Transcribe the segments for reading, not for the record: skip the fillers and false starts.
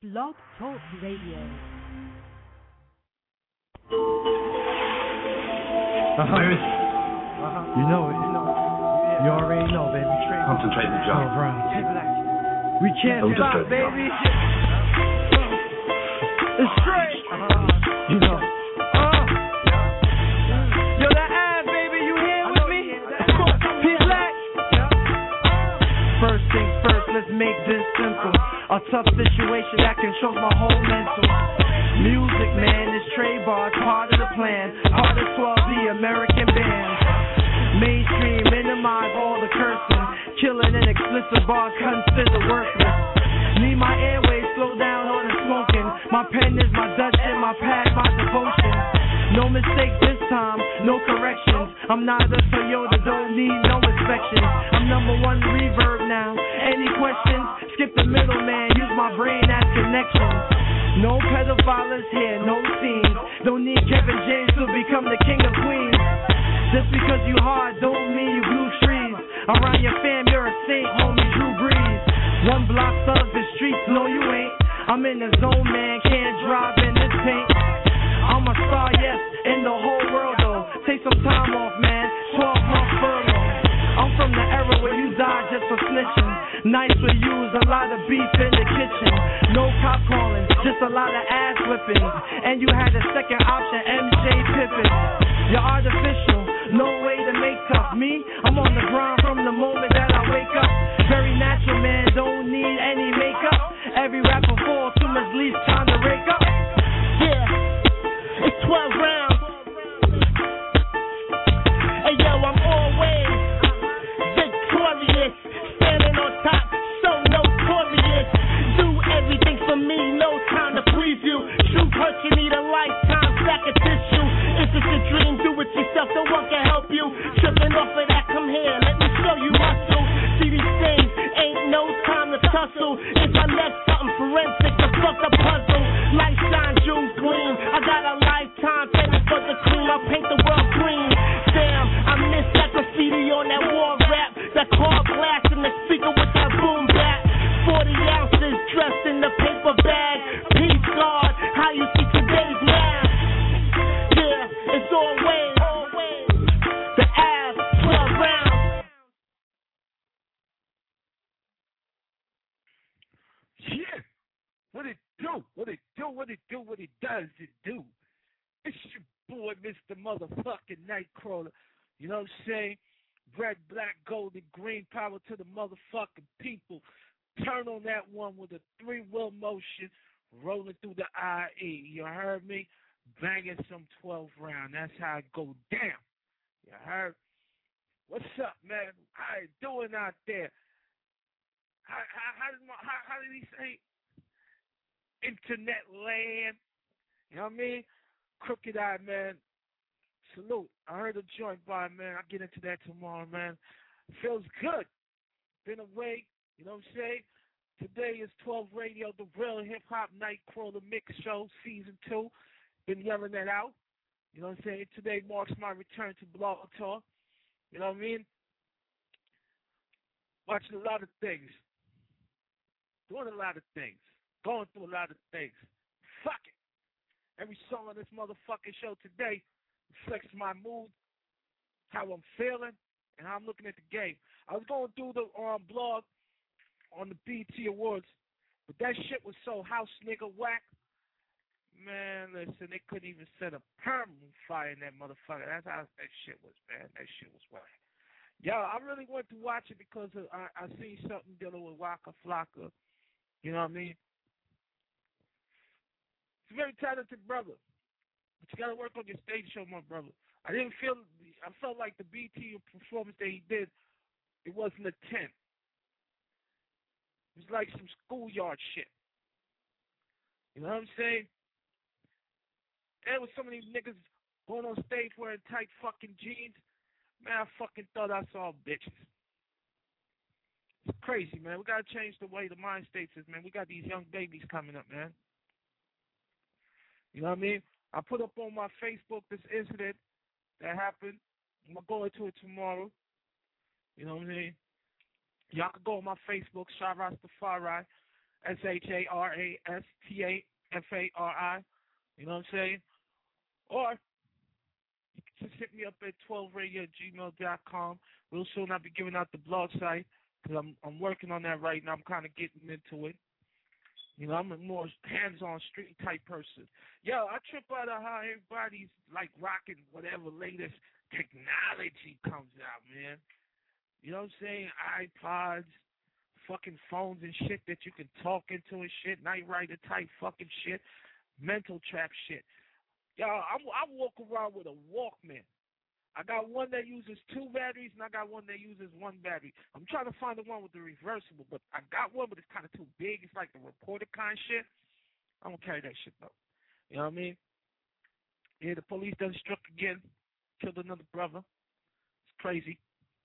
Blog Talk Radio. You know it. You already know, baby. Concentrate the job. We can't stop, baby. It's straight. You know. Yo, that ass, baby, you here with me? P-Black. First things first, let's make this simple. A tough situation that controls my whole mental. Music, man, this trade bar is part of the plan. Part of 12, the American band. Mainstream, minimize all the cursing. Killing and explicit bars considered worthless. Need my airways slow down on the smoking. My pen is my Dutch and my pad my devotion. No mistake this time, no corrections. I'm not a Toyota, don't need no inspection. I'm number one reverb now. Any questions? Skip the middleman, use my brain as connections. No pedophiles here, no scenes. Don't need Kevin James to become the king of queens. Just because you hard don't mean you glue trees. Around your fam, you're a saint, homie, Drew Brees. One block of the streets, no you ain't. I'm in the zone, man, can't drive in this paint. I'm a star, yes, in the whole world, though. Take some time off, man, 12-month furlough. I'm from the era where you died just for snitching. Nice for you, a lot of beef in the kitchen. No cop calling, just a lot of ass whipping. And you had the second option, MJ Pippin. You're artificial, no way to make tough. Me, I'm on the grind from the moment that I wake up. Very natural, man, don't need any makeup. Every rapper falls too much leaves, time to rake up. Yeah, it's 12 rounds. Hey yo, I'm always victorious. Standing on top, so notorious. Do everything for me, no time to please you. Truth hurts, you need a lifetime sack of tissue. If it's a dream, do it yourself, no one can help you. Tripping off of that, come here, let me show you muscle. See these things, ain't no time to tussle. If I left something forensic, the fuck a puzzle. Light shine, jewels gleam. I got a lifetime, paying for the cream. I paint the world green. Damn, I miss that graffiti on that war rap. That car blast in the speaker with that boom back. 40 ounces dressed in the paper bag. Peace God, how you see today's man. Yeah, it's always the ass 12 rounds. Yeah, what it do? What it do? What it do? What it does? It do. It's your boy, Mr. Motherfucking Nightcrawler. You know what I'm saying? Red, black, gold, and green. Power to the motherfucking people. Turn on that one with a 3-wheel motion, rolling through the IE. You heard me? Banging some 12 round. That's how it go down. You heard? What's up, man? How you doing out there? How did he say? Internet land. You know what I mean? Crooked Eye, man. Salute. I heard a joint by, man. I'll get into that tomorrow, man. Feels good. Been away. You know what I'm saying? Today is 12 Radio, the real hip-hop Nightcrawler mix show, season 2. Been yelling that out. You know what I'm saying? Today marks my return to Blog Talk. You know what I mean? Watching a lot of things. Doing a lot of things. Going through a lot of things. Fuck it. Every song on this motherfucking show today reflects my mood, how I'm feeling, and how I'm looking at the game. I was going through the blog on the BET Awards, but that shit was so house nigga whack. Man, listen, they couldn't even set a perm fire in that motherfucker. That's how that shit was, man. That shit was whack. Yo, I really went to watch it because I seen something dealing with Waka Flocka. You know what I mean? He's a very talented brother. But you got to work on your stage show, my brother. I felt like the BT performance that he did, it wasn't a 10. It was like some schoolyard shit. You know what I'm saying? There was some of these niggas going on stage wearing tight fucking jeans. Man, I fucking thought I saw bitches. It's crazy, man. We got to change the way the mind states is, man. We got these young babies coming up, man. You know what I mean? I put up on my Facebook this incident that happened. I'm going to go into it tomorrow. You know what I mean? Y'all can go on my Facebook, Shy Rastafari. SHARASTAFARI. You know what I'm saying? Or you can just hit me up at 12radio@gmail.com. Real soon I'll be giving out the blog site because I'm working on that right now. I'm kind of getting into it. You know, I'm a more hands-on street type person. Yo, I trip out of how everybody's like rocking whatever latest technology comes out, man. You know what I'm saying? iPods, fucking phones and shit that you can talk into and shit, Night Rider type fucking shit, mental trap shit. Yo, I walk around with a Walkman. I got one that uses 2 batteries, and I got one that uses 1 battery. I'm trying to find the one with the reversible, but I got one, but it's kind of too big. It's like the reporter kind shit. I don't carry that shit, though. You know what I mean? Yeah, the police done struck again, killed another brother. It's crazy.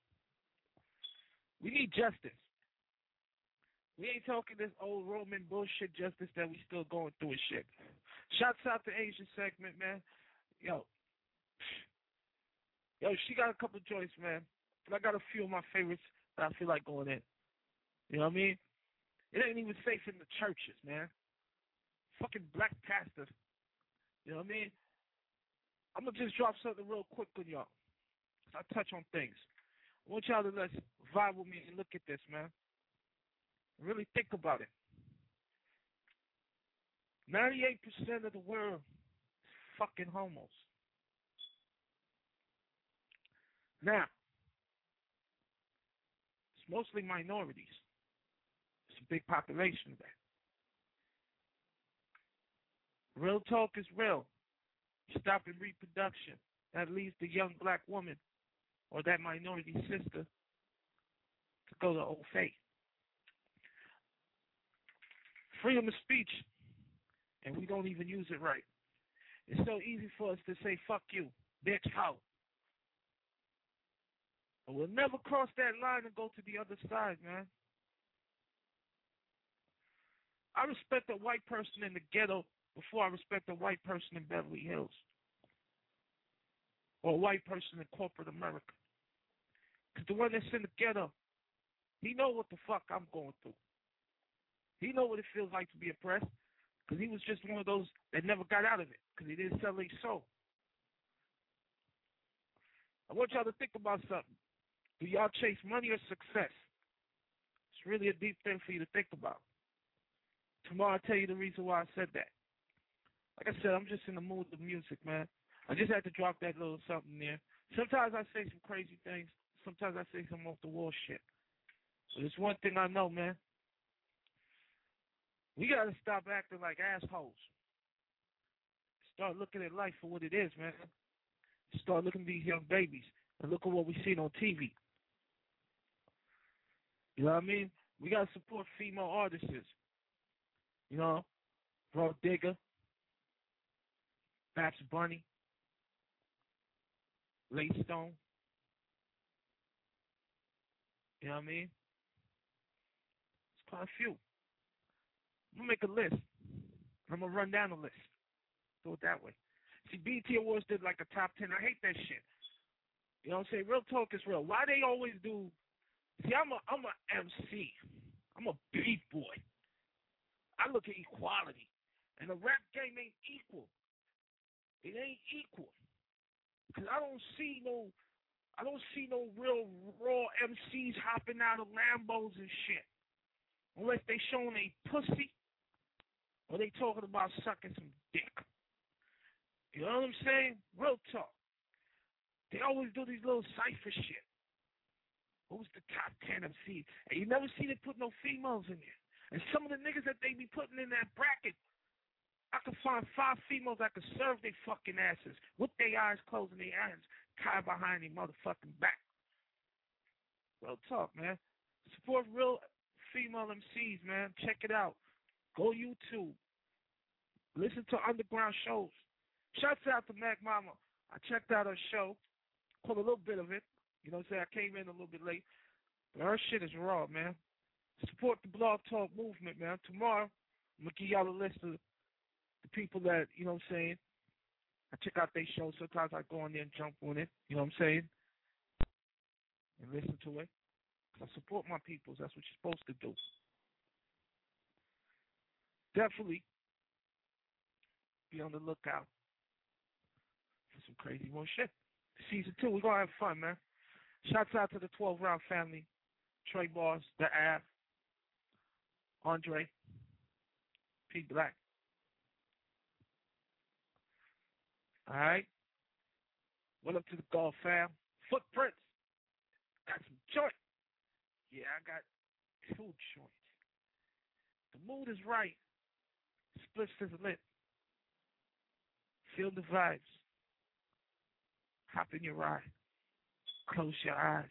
We need justice. We ain't talking this old Roman bullshit justice that we still going through and shit. Shouts out to Asian segment, man. Yo, she got a couple joints, man. But I got a few of my favorites that I feel like going in. You know what I mean? It ain't even safe in the churches, man. Fucking black pastors. You know what I mean? I'm going to just drop something real quick on y'all. I touch on things. I want y'all to let's vibe with me and look at this, man. Really think about it. 98% of the world is fucking homos. Now, it's mostly minorities. It's a big population there. Real talk is real. Stopping reproduction. That leaves the young black woman or that minority sister to go to old faith. Freedom of speech, and we don't even use it right. It's so easy for us to say, fuck you, bitch, how? But we'll never cross that line and go to the other side, man. I respect a white person in the ghetto before I respect a white person in Beverly Hills. Or a white person in corporate America. Because the one that's in the ghetto, he know what the fuck I'm going through. He know what it feels like to be oppressed. Because he was just one of those that never got out of it. Because he didn't sell his soul. I want y'all to think about something. Do y'all chase money or success? It's really a deep thing for you to think about. Tomorrow I'll tell you the reason why I said that. Like I said, I'm just in the mood of music, man. I just had to drop that little something there. Sometimes I say some crazy things. Sometimes I say some off-the-wall shit. But there's one thing I know, man. We got to stop acting like assholes. Start looking at life for what it is, man. Start looking at these young babies and look at what we seen on TV. You know what I mean? We got to support female artists. You know, Bro Digger, Babs Bunny, Late Stone. You know what I mean? It's quite a few. I'm going to make a list. I'm going to run down the list. Do it that way. See, BET Awards did like a top 10. I hate that shit. You know what I'm saying? Real talk is real. Why they always do... See, I'm a MC. I'm a beat boy. I look at equality. And the rap game ain't equal. It ain't equal. Because I don't see no real raw MCs hopping out of Lambos and shit. Unless they showing a pussy or they talking about sucking some dick. You know what I'm saying? Real talk. They always do these little cypher shit. Who's the top 10 MC? And you never see them put no females in there. And some of the niggas that they be putting in that bracket, I could find 5 females that could serve their fucking asses with their eyes closed and their hands tied behind their motherfucking back. Real talk, man. Support real female MCs, man. Check it out. Go YouTube. Listen to underground shows. Shouts out to Mac Mama. I checked out her show. Caught a little bit of it. You know what I'm saying? I came in a little bit late. But her shit is raw, man. Support the Blog Talk movement, man. Tomorrow, I'm going to give y'all a list of the people that, you know what I'm saying, I check out their shows. Sometimes I go on there and jump on it. You know what I'm saying? And listen to it. Because I support my peoples. That's what you're supposed to do. definitely be on the lookout for some crazy more shit. Season 2, we're going to have fun, man. Shouts out to the 12 Round family, Trey Bars, The Av, Andre, P Black. All right. What up to the Golf fam? Footprints. Got some joint. Yeah, I got 2 joints. The mood is right. Splits is lit. Feel the vibes. Hop in your ride. Close your eyes.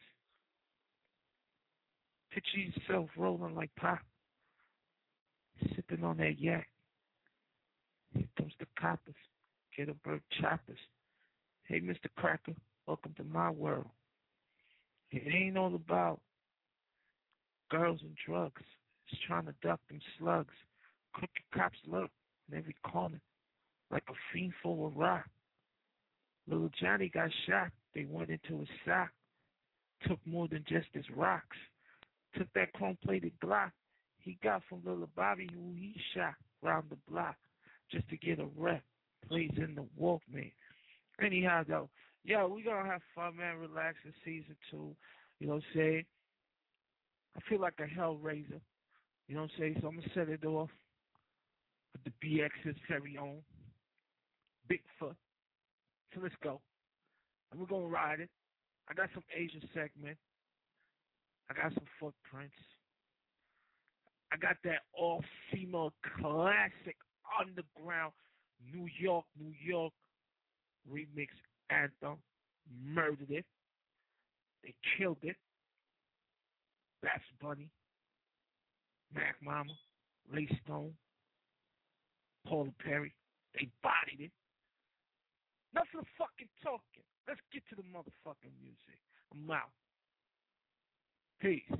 Picture yourself rolling like pop. Sipping on that yak. Here comes the coppers. Get a bird choppers. Hey, Mr. Cracker, welcome to my world. It ain't all about girls and drugs. It's trying to duck them slugs. Crooked cops lurk in every corner like a fiend full of rock. Little Johnny got shot. They went into his sock. Took more than just his rocks. Took that chrome-plated Glock he got from Little Bobby, who he shot round the block just to get a rep. Plays in the Walkman. Anyhow, though, yo, we gonna have fun, man. Relax in season 2. You know what I'm saying? I feel like a hellraiser. You know what I'm saying? So I'm gonna set it off with the BX's very own Bigfoot. So let's go. And we're gonna ride it. I got some Asian segment. I got some footprints. I got that all-female classic underground New York remix anthem. Murdered it. They killed it. Babs Bunny, Mac Mama, Ray Stone, Paula Perry. They bodied it. Enough of the fucking talking. Let's get to the motherfucking music. I'm out. Peace.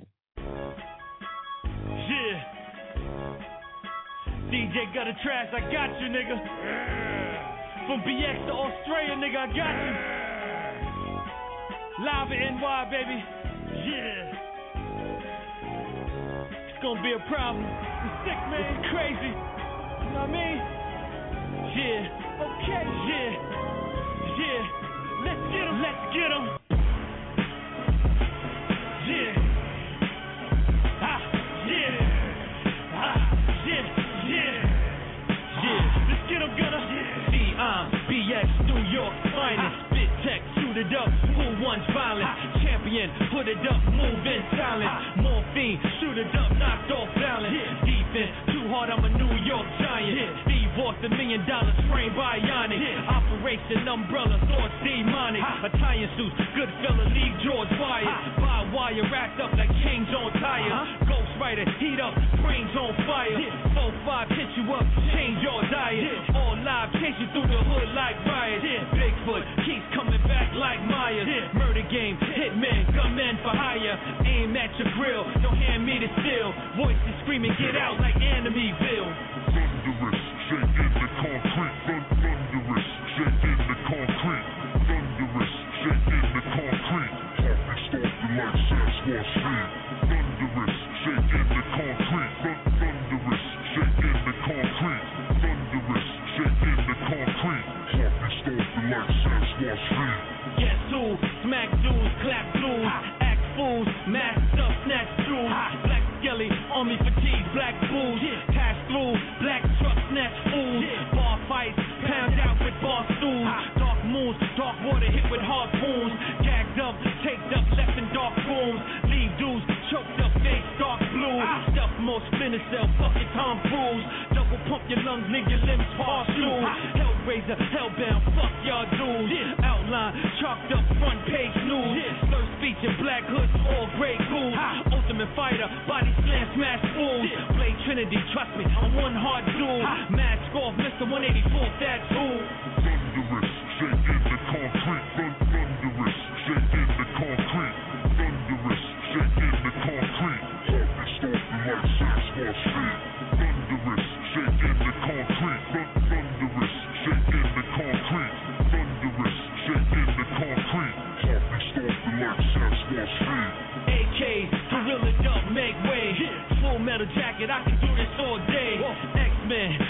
Yeah. DJ Gutter Trash, I got you, nigga. From BX to Australia, nigga, I got you. Live in NY, baby. Yeah. It's gonna be a problem. It's sick, man. It's crazy. You know what I mean? Yeah. Okay. Yeah. Yeah. Let's get 'em. Let's get 'em. Yeah. Ah. Yeah. Ah. Yeah. Yeah. Yeah. Let's get 'em, Gutter. See, I'm BX, New York finest. Spit tech, shoot it up. Who wants violence? Champion, put it up, move in silence. Morphine, shoot it up, knocked off balance. Defense, too hard, I'm a New York giant. Steve walked $1 million framed bionic. Operation Umbrella, thoughts demonic. Italian suits, good fella, league George Wyatt. By wire, wrapped up like Kings on tires. Ghost Rider, heat up, brains on fire. 4-5, hit you up, change your diet. All live, chase you through the hood like riot. Bigfoot keeps coming back like Myers. Murder game, hitman, gunman for hire. Aim at your grill, don't hand me the steel. Voices screaming, get out like Enemyville. Thunderous, shaking the concrete. Thunderous, shaking the concrete. Thunderous, shaking the concrete. Heartbeat stomping like Sasquatch feet. Thunderous, shaking the concrete. Thunderous, shaking the concrete. Thunderous, shaking the concrete. Heartbeat stomping like Sasquatch feet. Guess who? Smack dudes, clap dudes, act fools, masked up, snatch jewels. Black skelly, army fatigue, black bulls. Pass through, black truck, snatch fools. Bar fights, pound out with bar stools. Dark moons, dark water hit with harpoons. Gagged up, taped up, left in dark rooms. Leave dudes, choked up, face dark blue. Stuff more spinner cell, fucking Tom Cruise. Double pump your lungs, nigga, your limbs partial. Hellraiser, hellbound, fuck y'all dudes. Outline, chalked up, front page news. First feature, black hoods, all gray ghouls. Ultimate fighter, body slam, smash fools. Blade Trinity, trust me, I'm one hard dude. Mask off, Mr. 184, that's who. Thunderous, shaking the concrete. Thunderous, shaking the concrete. Thunderous, shaking the concrete. Heartbeat stomping like Sasquatch feet. Thunderous, shaking the concrete. Thunderous, shaking the concrete. Thunderous, shaking the concrete. Heartbeat stomping like Sasquatch feet. AKs, gorilla dump, make way. Full metal jacket, I can do this all day. X-Men,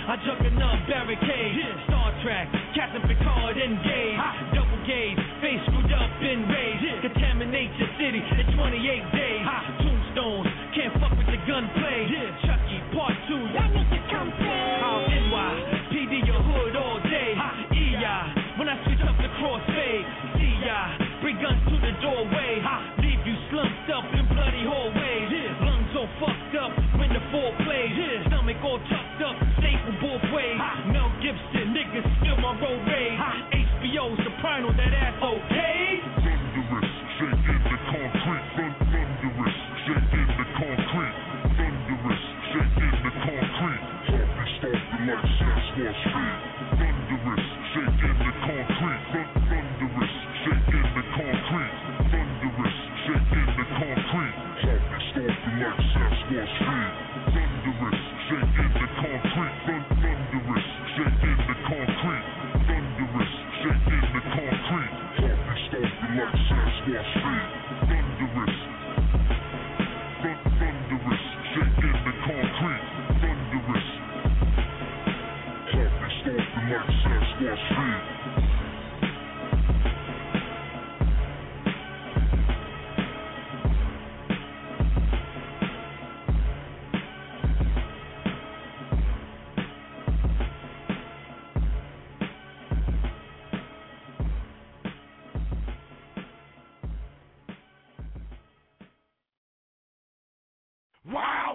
I jump enough barricades. Star Trek, Captain Picard, engage. Double gaze, face screwed up and raised. Contaminate your city in 28 days. Tombstones, can't fuck with the gunplay. Chucky, part 2, y'all need to come play. NY, PD your hood all day. EI, when I switch up the crossfade. CI, bring guns to the doorway. Leave you slumped up in bloody hallways. Lungs all fucked up when the four plays. Stomach all tucked up, staple both ways. Mel Gibson, niggas steal my road rage. HBO, soprano, that ass okay. Thunderous, shaking the concrete. Thunderous, shaking the concrete. Thunderous, shaking the concrete. Heartbeat stomping like Sasquatch feet. Thunderous, shaking the concrete. Thunderous, shaking the concrete. Thunderous, shaking the concrete. Heartbeat stomping like Sasquatch feet. Thunderous, shaking the concrete. Thunderous, shaking the concrete. Thunderous, shaking the concrete. Heartbeat stomping like Sasquatch feet. Thunderous, thunderous, shaking the concrete. Thunderous, heartbeat stomping like Sasquatch feet. Wow!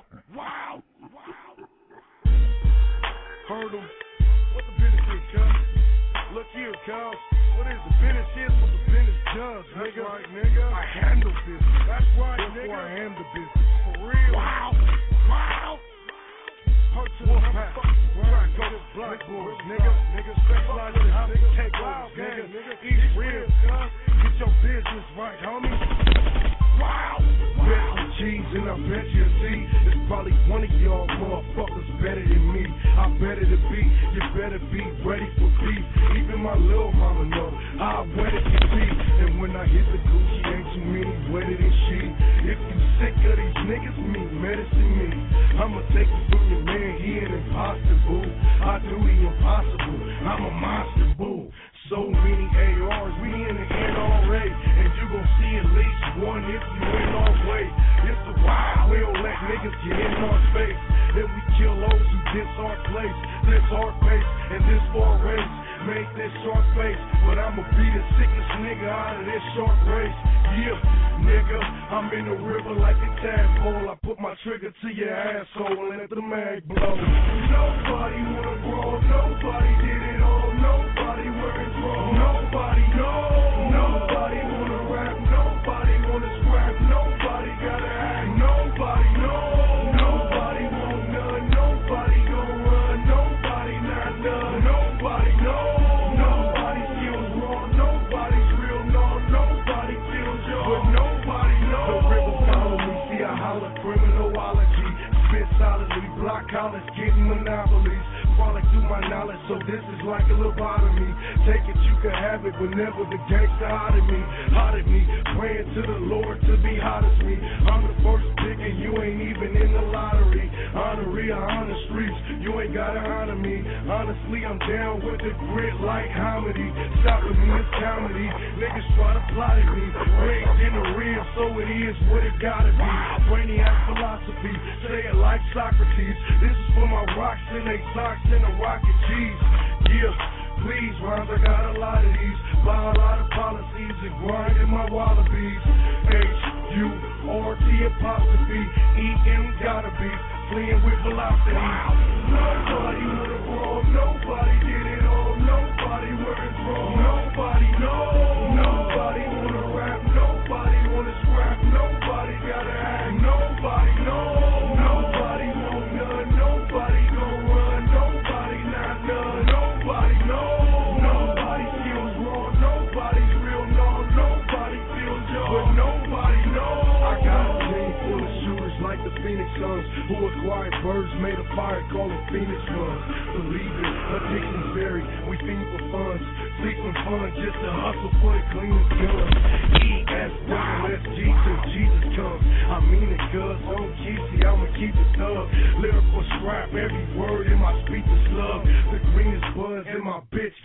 Heard him. What the business is, cuz? Look here, cuz. What is the business is what the business does, nigga. That's right, nigga. I handle business. That's right, nigga. I am the business. For real. Wow! Hurt to the motherfuckers. Right, go to black boys, nigga. Nigga, specialize in how they take over, nigga. Eat real, cuz. Get your business right, homie. Wow! Bet some cheese and I bet you see it's probably one of y'all motherfuckers better than me. I better to be, you better be ready for beef. Even my little mama know how wet it can be. And when I hit the Gucci, ain't too many wetter than she. If you sick of these niggas, me, medicine me. I'ma take it from your man, he an imposter, boo. I do the impossible, I'm a monster, boo. So many ARs, we in the NRA, and you gon' see at least one if you in our way. It's the wild, we don't let niggas get in our space. Then we kill those who diss our place, this our pace, and this for a race. Make this short face, but I'ma be the sickest nigga out of this short race. Yeah, nigga, I'm in the river like a tadpole. I put my trigger to your asshole and let the mag blow. Nobody wanna grow, nobody did it all, nobody wearing wrong, nobody know, nobody wanna rap, nobody wanna scrap, nobody gotta act, nobody know, nobody want none, nobody gon' run, nobody not none, nobody know. Solidly, block collars, getting monopolies. Falling through my knowledge, so this is like a lobotomy. Take it, you can have it whenever the gangsta hot at me. Praying to the Lord to be hot as me. I'm the first pick and you ain't even in the lottery. Honoree, I on the streets, you ain't gotta honor me. Honestly, I'm down with the grit like comedy. Stop with me, it's comedy. Niggas try to plot at me. Rigged in the real, so it is what it gotta be. Brainiac philosophy, say it like Socrates. This is for my rocks and they socks and the rocket cheese. Yeah, please, rhymes, I got a lot of these. Buy a lot of policies and grind in my wallabies. H-U-R-T apostrophe E-M gotta be fleeing with velocity. Nobody wanna grow, nobody did it all, nobody wearing wrong, nobody know, nobody wanna rap, nobody wanna scrap, nobody gotta act, nobody know, nobody want none, nobody gon' run, nobody not none, nobody know, nobody feels wrong, nobody's real, no, nobody feels young, but nobody knows. I got a team full of shooters like the Phoenix Suns, who acquired birds made of fire, call them Phoenix Suns. Believe it, addiction's buried, we fiend for funds, sleep and fun, just to hustle for the cleanest guns. E-S-W-S-G till Jesus comes. I mean it, cuz, on Keezy, I'ma keep it thug. Lyrical scrap, every word in my speech is slug.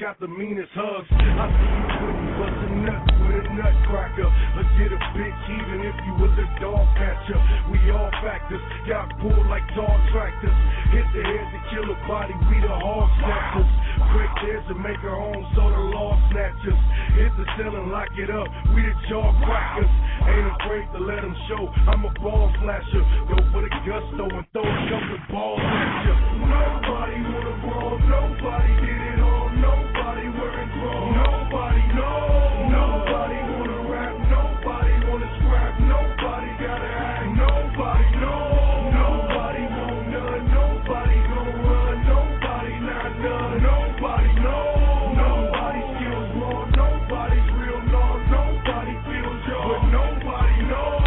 got the meanest hugs. I see you couldn't bust a nut with a nutcracker. Let's get a bitch even if you was a dog catcher. We all factors, got pulled like dog tractors. Hit the head to kill a body, we the hog snatchers. Break theirs to make our own, so the law snatchers. Hit the ceiling, lock it up, we the jaw crackers. Ain't afraid to let them show, I'm a ball slasher. Go for the gusto and throw a couple balls at you. Nobody wanna brawl, nobody did it all, nobody wearing clothes, nobody knows. Nobody wanna rap, nobody wanna scrap, nobody gotta act, nobody knows. Nobody want none, nobody gon' run, nobody not done, nobody knows. Nobody skills raw, nobody's real, no, nobody feels yours, but nobody knows.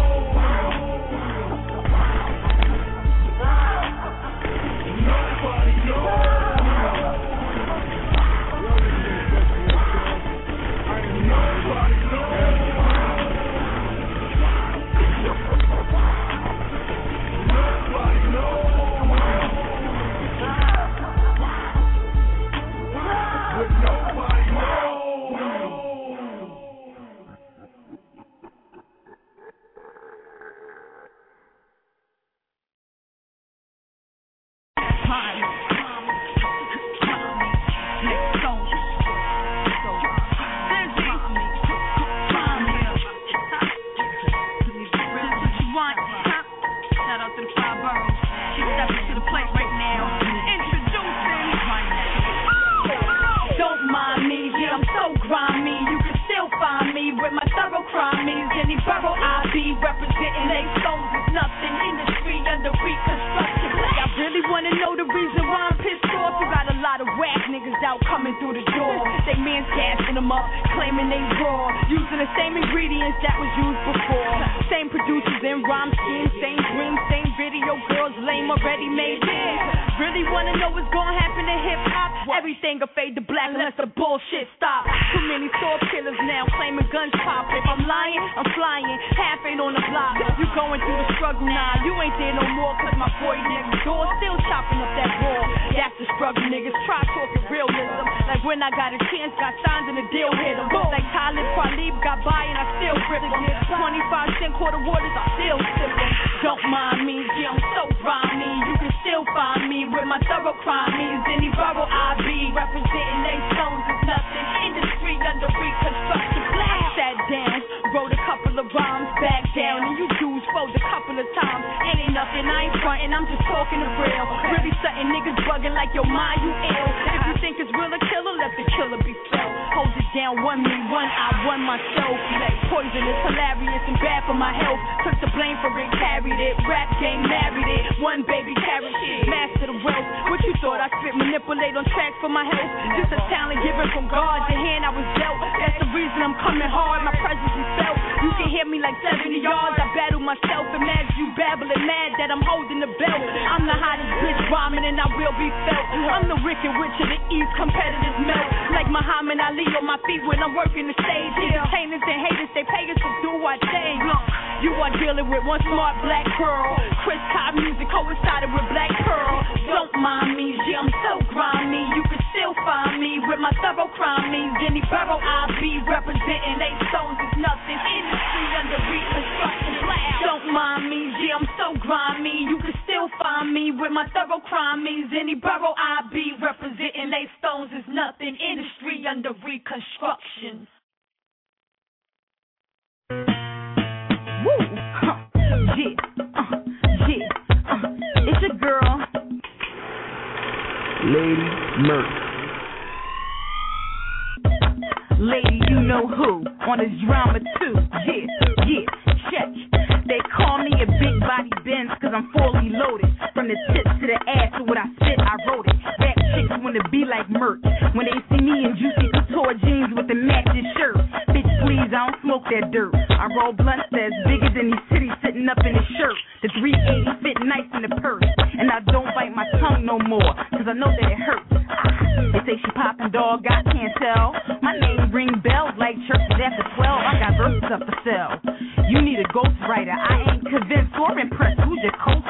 Nobody knows.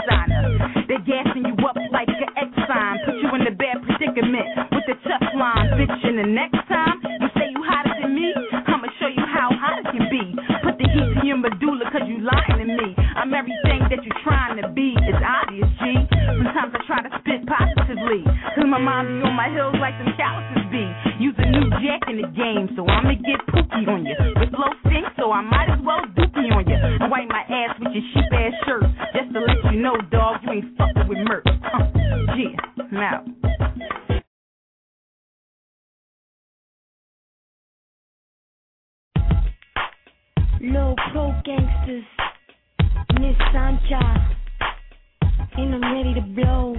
They're gassing you up like an Exxon, put you in the bad predicament with the tough line. fiction. The next time you say you hotter than me, I'ma show you how hot it can be. Put the heat to your medulla, cause you lying to me. I'm everything that you're trying to be. It's obvious, G. Sometimes I try to spit positively, cause my mind be on my heels like them calluses be. Use a new jack in the game, so I'ma get pookie on you. With low stink, so I might as well dookie on you. And wipe my ass with your cheap ass shirt, just to let you know, dog, you ain't fucking with Merc. Yeah, now. Low pro gangsters, Miss Sancha, and I'm ready to blow.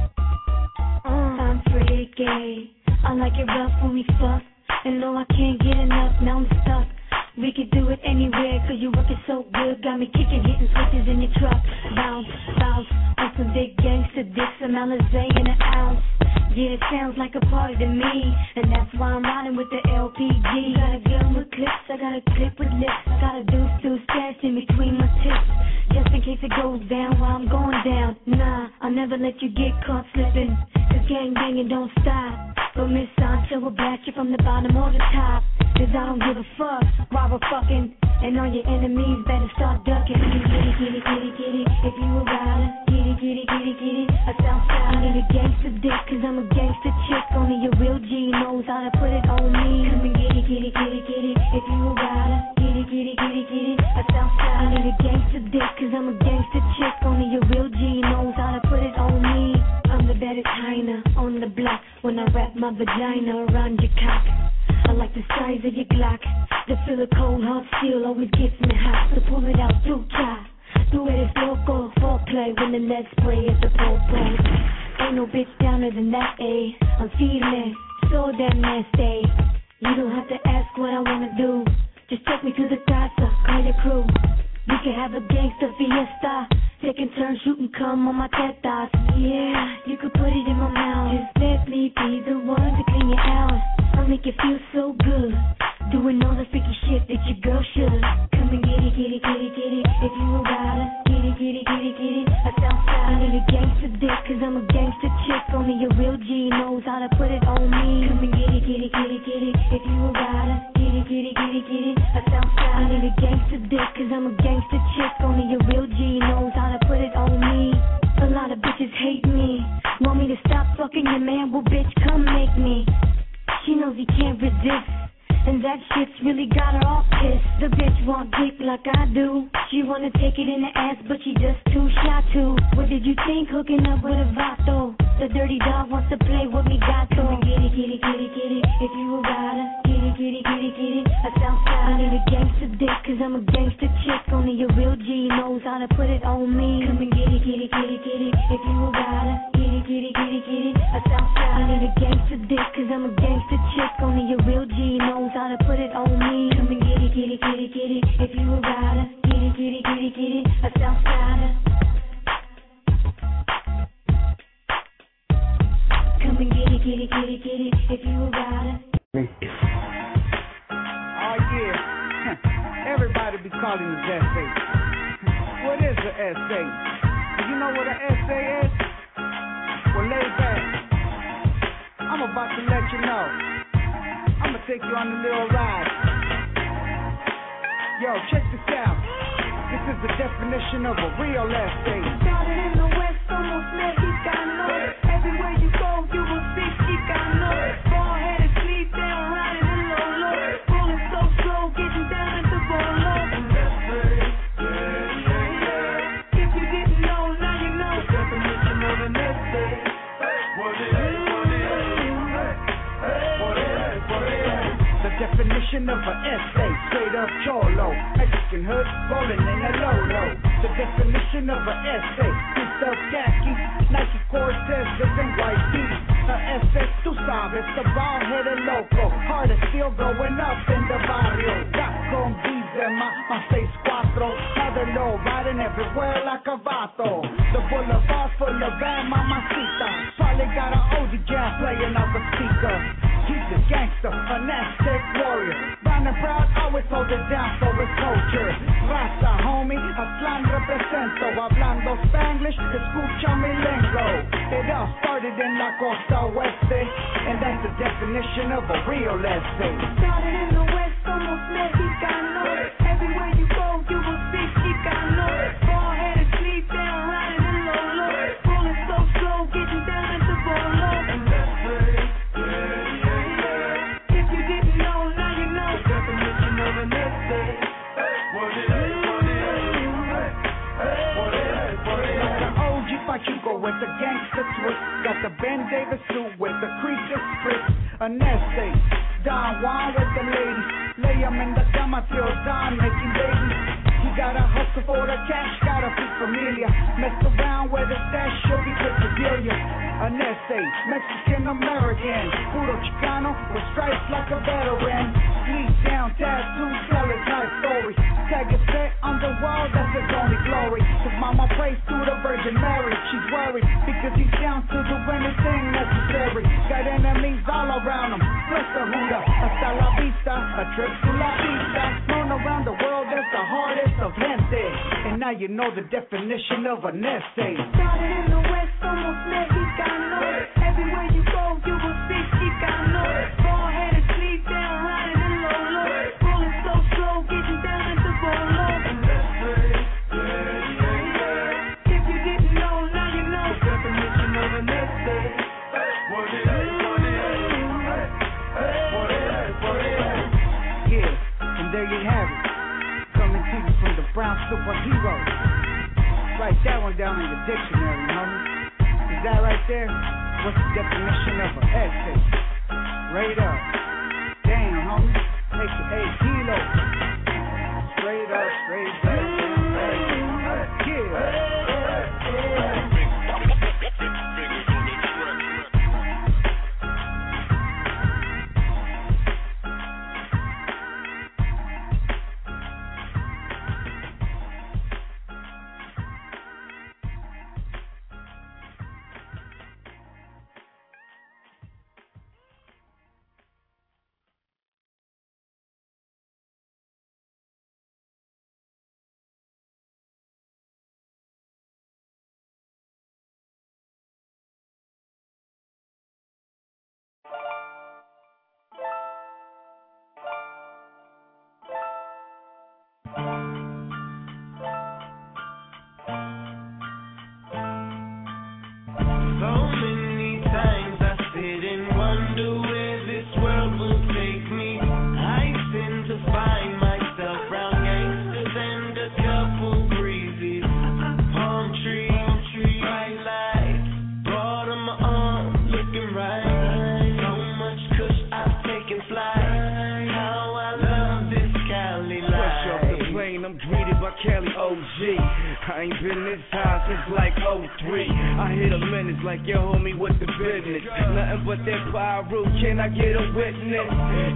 I'm freaky. I like it rough when we fuck, and no, I can't get enough. Now I'm stuck. We could do it anywhere, cause you working so good. Got me kicking, hitting switches in your truck. Bounce, bounce, on some big gangster dicks, some Alizé in an ounce. Yeah, it sounds like a party to me, and that's why I'm riding with the LPG. Got a gun with clips, I got a clip with lips. Got a deuce stashed in between my tips, just in case it goes down while I'm going down. Nah, I'll never let you get caught slipping, cause gang banging don't stop. But Miss Sancha will blast you from the bottom or the top, cause I don't give a fuck. Robber fucking, and all your enemies better start ducking. Get it, if you a rider. Get it, I sound fly. I need a gangster dick, cause I'm a gangster chick. Only a real G knows how to put it on me. Come and get it, if you a rider. Get it, I sound fly. I need a gangster dick, cause I'm a gangster chick. Only a real G knows how to put it on me. I'm the baddest hyena on the block when I wrap my vagina around your cock. I like the size of your Glock. The feel of cold hard steel always gets me hot. So pull it out, do try. Do it as local foreplay when the lead spray at the popo. Ain't no bitch downer than that, A. I'm feeling so damn nasty. You don't have to ask what I wanna do. Just take me to the casa, call your crew. We can have a gangster fiesta, taking turns shooting cum on my tetas. Yeah, you could put it in my mouth. Just let me be the one to clean you out. I'll make you feel so good, doing all the freaky shit that your girl should. Come and get it, if you a rider. Get it, I sound fly. I need a gangster dick, cause I'm a gangster chick. Only a real G knows how to put it on me. Come and get it, if you a rider. Get it, I sound fly. I need a gangster dick, cause I'm a gangster chick. Only a real G knows how to put it on me. A lot of bitches hate me, want me to stop fucking your man. Well, bitch, come make me. She knows he can't resist, and that shit's really got her all pissed. The bitch want dick like I do. She wanna take it in the ass, but she just too shy to. What did you think, hooking up with a vato? The dirty dog wants to play with me, gato. Get it, if you a rider. Get it, I sound fly. I need a gangster dick, cause I'm a gangster chick. Only a real G knows how to put it on me. Come and get it, if you a rider. Get it, I sound fly. I need a gangster dick, cause I'm a gangster chick. Only a real G knows how to put it on me. Come and get it, if you a rider. Get it, I sound fly. Come and get it, if you a rider. Oh yeah, everybody be calling this essay. What is an essay? Do you know what an essay is? Well, lay back. I'm about to let you know. I'ma take you on a little ride. Yo, check this out. This is the definition of a real essay. Started in the West, almost Mexicano. Everywhere you go, you will see Chicano. Ball-headed, sleep down, riding in low. Rolling so slow, getting down at the bolo. If you didn't know, now you know. The definition of an essay. The definition of an essay, straight up cholo, Mexican hood, rolling in a low. The definition of an essay, piece of khakis, Nike Cortezes and white tees. An essay, tú sabes, the ball-headed loco, heart is still going up in the barrio. Got con Bizema, my 6'4", mother low, riding everywhere like a vato. The boulevard full of bad mamacita, probably got an OG jazz playing out the speaker. He's a gangster, an Aztec warrior. Brown and proud, always hold it down for his culture. Raza, homie, Aztlán represento. Hablando Spanglish, escucha mi lingo. It all started in la costa oeste, and that's the definition definition of a real essay. Started in the West, almost Mexicano. Everywhere you go, you will see Chicano. Bald headed, sleep down, riding in low low. Rolling so slow, getting down at the bolo. If you didn't know, now you know. The definition of an essay. Pachuco with the gangster twist, got the Ben Davis suit with the creature crisp, an essay, Don Juan with the ladies, lay him in the cama till dawn making babies. He got a hustle for the cash, got a big familia, messed around with a stash, she'll be quick to deal ya. An essay, Mexican American, puro Chicano with stripes like a veteran. Sleep down, tattoo, tell his life story. Tag a set on the wall, that's his only glory. His mama prays to the Virgin Mary. She's worried because he's down to do anything necessary. Got enemies all around him. Bless the Huda, hasta la vista, a trip to la vista. Known around the world as the hardest of gente. And now you know the definition of an essay. Started in the West, almost Mexicano. Everywhere you go, you will see Chicano. Bald headed, sleep down, riding in low low. Rolling so slow, getting down at the bolo. If you didn't know, now you know. The definition of an essay. Yeah, and there you have it. Coming to you from the Brown Superheroes. Write that one down in your dictionary, homie. Is that right there? What's the definition of an essay? Straight up. Damn, homie. AKA Kilo. Straight up, straight up. Yeah. I ain't been this high since like 03. I hit a menace like yo homie with the business. Nothing but that pyro, can I get a witness?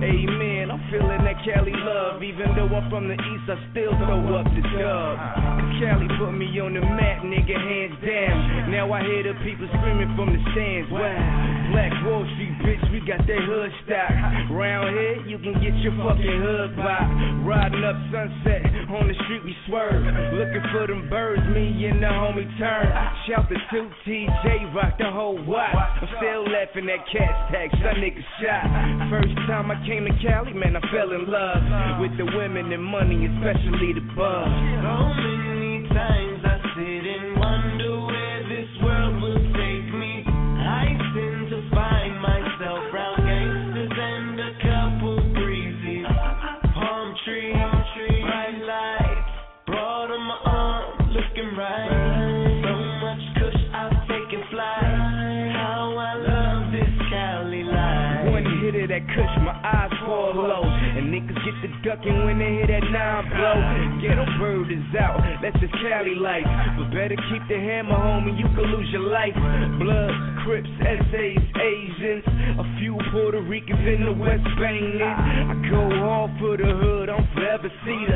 Amen, I'm feeling that Cali love. Even though I'm from the east, I still throw up the dub. Cali put me on the map, nigga, hands down. Now I hear the people screaming from the stands. Wow, Black Wall Street, bitch, we got that hood stock. Round here, you can get your fucking hood pop. Riding up Sunset, on the street we swerve. Looking for them birds, me and the homie turn. Shout the 2TJ, rock the whole watch. I'm still laughing at cats tags, some niggas shot. First time I came to Cali, man, I fell in love with the women and money, especially the buzz. So many times I sit and wonder where this world will take me. I tend to find myself round gangsters and a couple breezy. Palm tree, bright lights, broad on my arm, looking right. So much kush I've taken flight. How I love this Cali life. One hit of that kush, my eyes fall low. And niggas get the ducking when they hear that 9 blow. Ghetto bird is out, that's the Cali life. But better keep the hammer, homie, you could lose your life. Blood, Crips, essays, Asians, a few Puerto Ricans in the West banging. I go all for the hood, I'm forever cedar.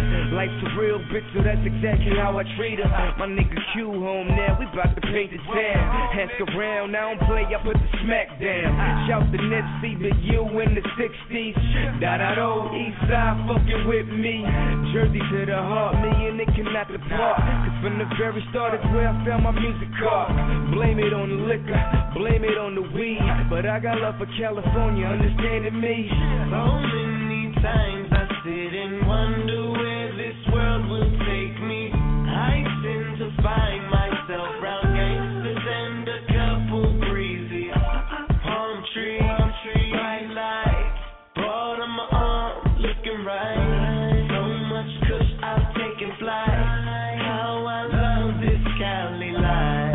life's a real bitch, so that's exactly how I treat her. My nigga Q home now, we bout to paint the town. Ask around, I don't play, I put the smack down. Shout to Nipsey, but you in the 60s. Da-da-do, east side fucking with me. Jersey to the heart, me and it cannot depart. Cause from the very start, it's where I found my music card. Blame it on the liquor, blame it on the weed. But I got love for California, understanding me. So many times I sit and wonder where this world will take me. I tend to find myself round gangsters and a couple breezy palm trees, bright lights, broad on my arm, looking right. So much kush I've taken flight. How I love this Cali life.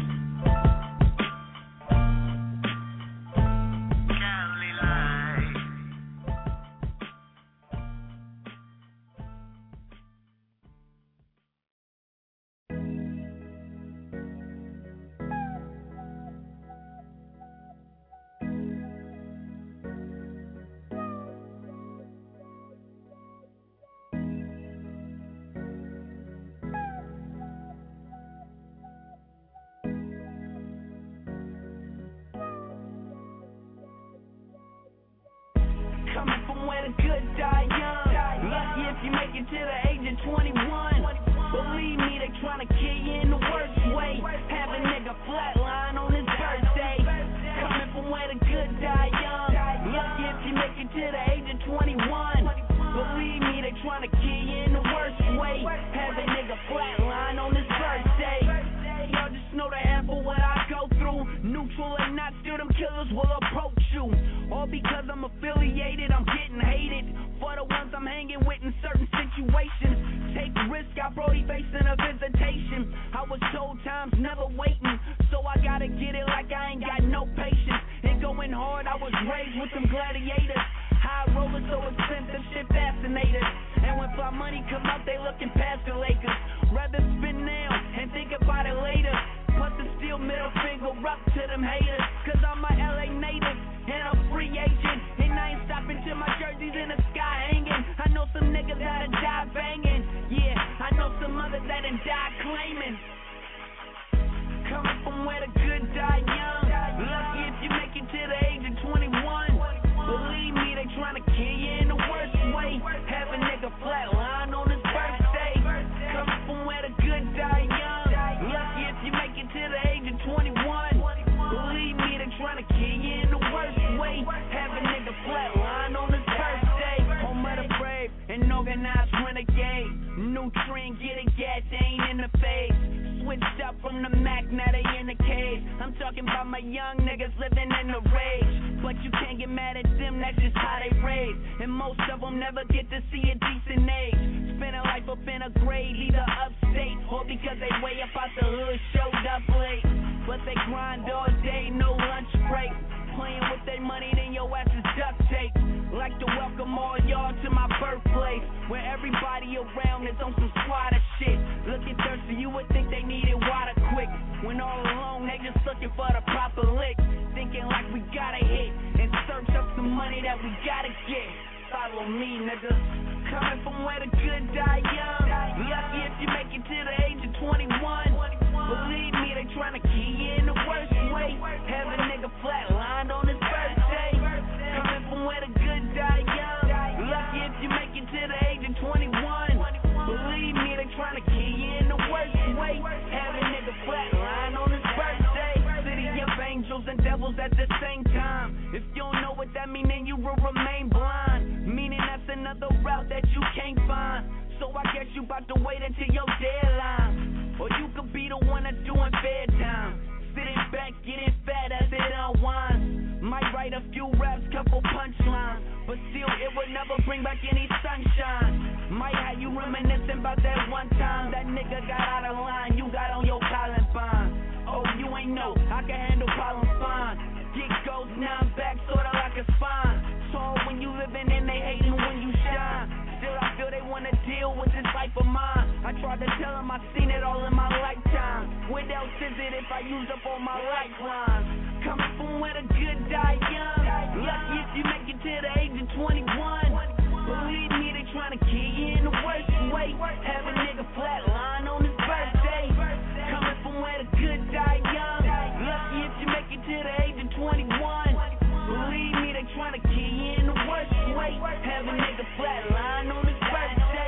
Coming from where the good die young. Lucky if you make it to the age of 21. Believe me, they tryna kill you in the worst way. Have a nigga flatline on his birthday. Coming from where the good die young. Lucky if you make it to the age of 21. Believe me, they tryna kill you in the worst way. Have a nigga flatline on his birthday. Y'all just know the half of what I go through. Neutral or not, still them killers will approach you. All because I'm affiliated, I'm getting hated. For the ones I'm hanging with in certain situations. Take risk, I Brody facing a visitation. I was told time's never waiting, so I gotta get it like I ain't got no patience. And going hard, I was raised with some gladiators. High rollers, so expensive, shit fascinators. And when fly money come up, they looking past the Lakers. Rather spin now and think about it later. Put the steel middle finger up to them haters. Cause I'm a LA native and a free agent. And I ain't stopping till my jersey's in the sky hanging. I know some niggas that'll die banging. Yeah, I know some others that'll die claiming. Coming from where the good die young. Lucky if you make it to the age of 21. Believe me, they tryna kill you in the worst way. Have a nigga flatline on his birthday. Coming from where the good die young. Lucky if you make it to the age of 21. Believe me, they tryna kill you in the worst way. Have a nigga flatline on his birthday. Home of the brave, an organized renegade. New trend, get a gas, they ain't in the face. Switched up from the Mac, now they in the cage. I'm talking about my young niggas living in the rage. But you can't get mad at them, that's just how they raise. And most of them never get to see a decent age. Spending life up in a grave, either upstate or because they way up out the hood, showed up late. But they grind all day, no lunch break. Playing with their money, then your ass is duct tape. Like to welcome all y'all to my birthplace, where everybody around is on some squatter shit. Looking thirsty, you would think they needed water quick. When all along, they just looking for the proper lick. Thinking like we gotta hit and search up some money that we gotta get. Follow me, nigga. Coming from where the good die young. Lucky if you make it to the age of 21. Believe me, they tryna kill you in the worst way. Have a nigga flatlined on his birthday. Coming from where the good die young. Lucky if you make it to the age of 21. Believe me, they tryna kill you in the worst way. Have a nigga flatlined on his birthday. City of angels and devils at the same time. If you don't know what that mean, then you will remain blind. Meaning that's another route that you can't find. So I guess you bout to wait until your deadline. Or you could be the one that's doing fair time. Sitting back, getting fat as it unwinds. Might write a few raps, couple punchlines, but still it would never bring back any sunshine. Might have you reminiscing about that one time that nigga got out of line, you got on your Columbine. Oh, you ain't know, I can handle problems fine. Get goes, now I'm back, sorta like a spine. So when you living and they hating when you shine. Still I feel they wanna deal with this life of mine. I tried to tell them I seen it all in my lifetime. What else is it if I use up all my lifelines? Coming from where the good die young. Lucky if you make it to the age of 21. Believe me, they tryna kill you in the worst way. trying to kill you in the worst way. Have a nigga flatline on his birthday.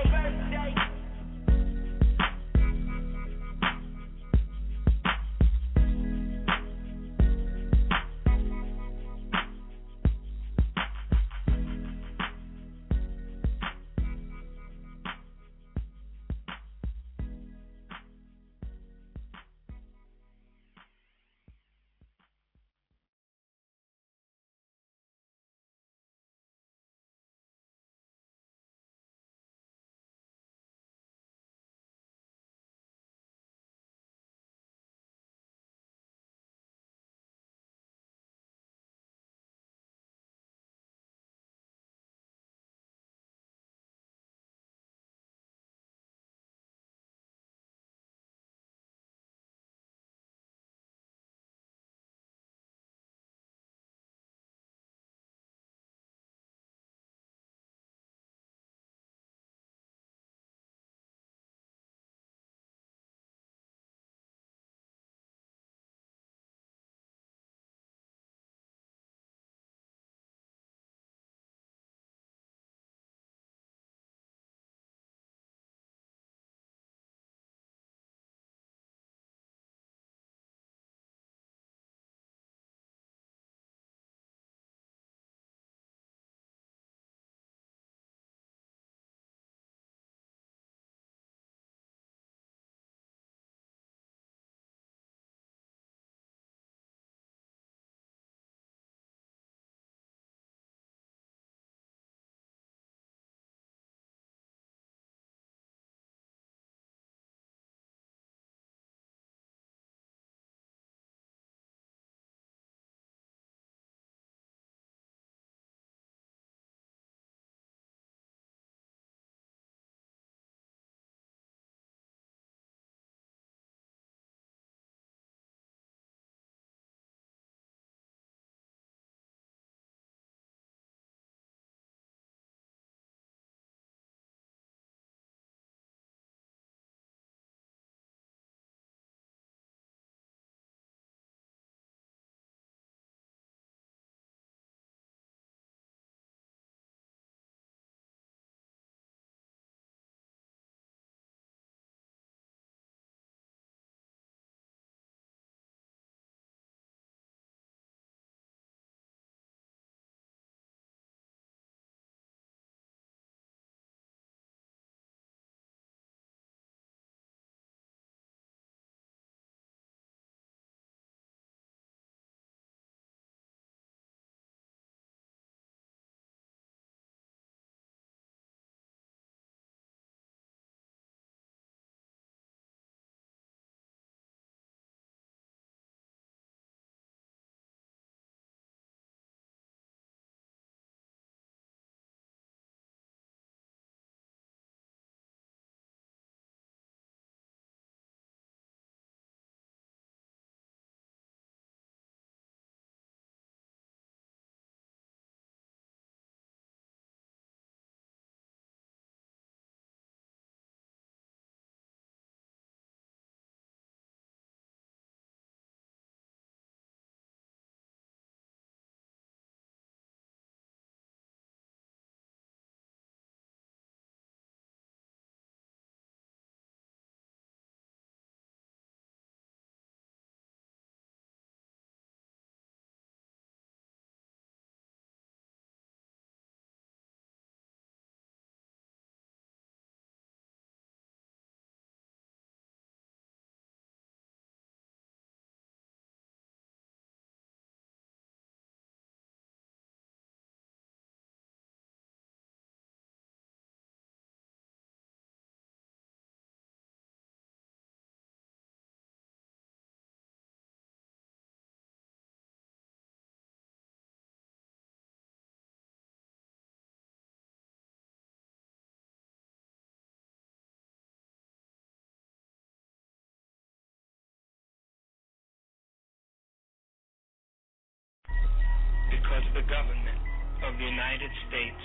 because the government of the United States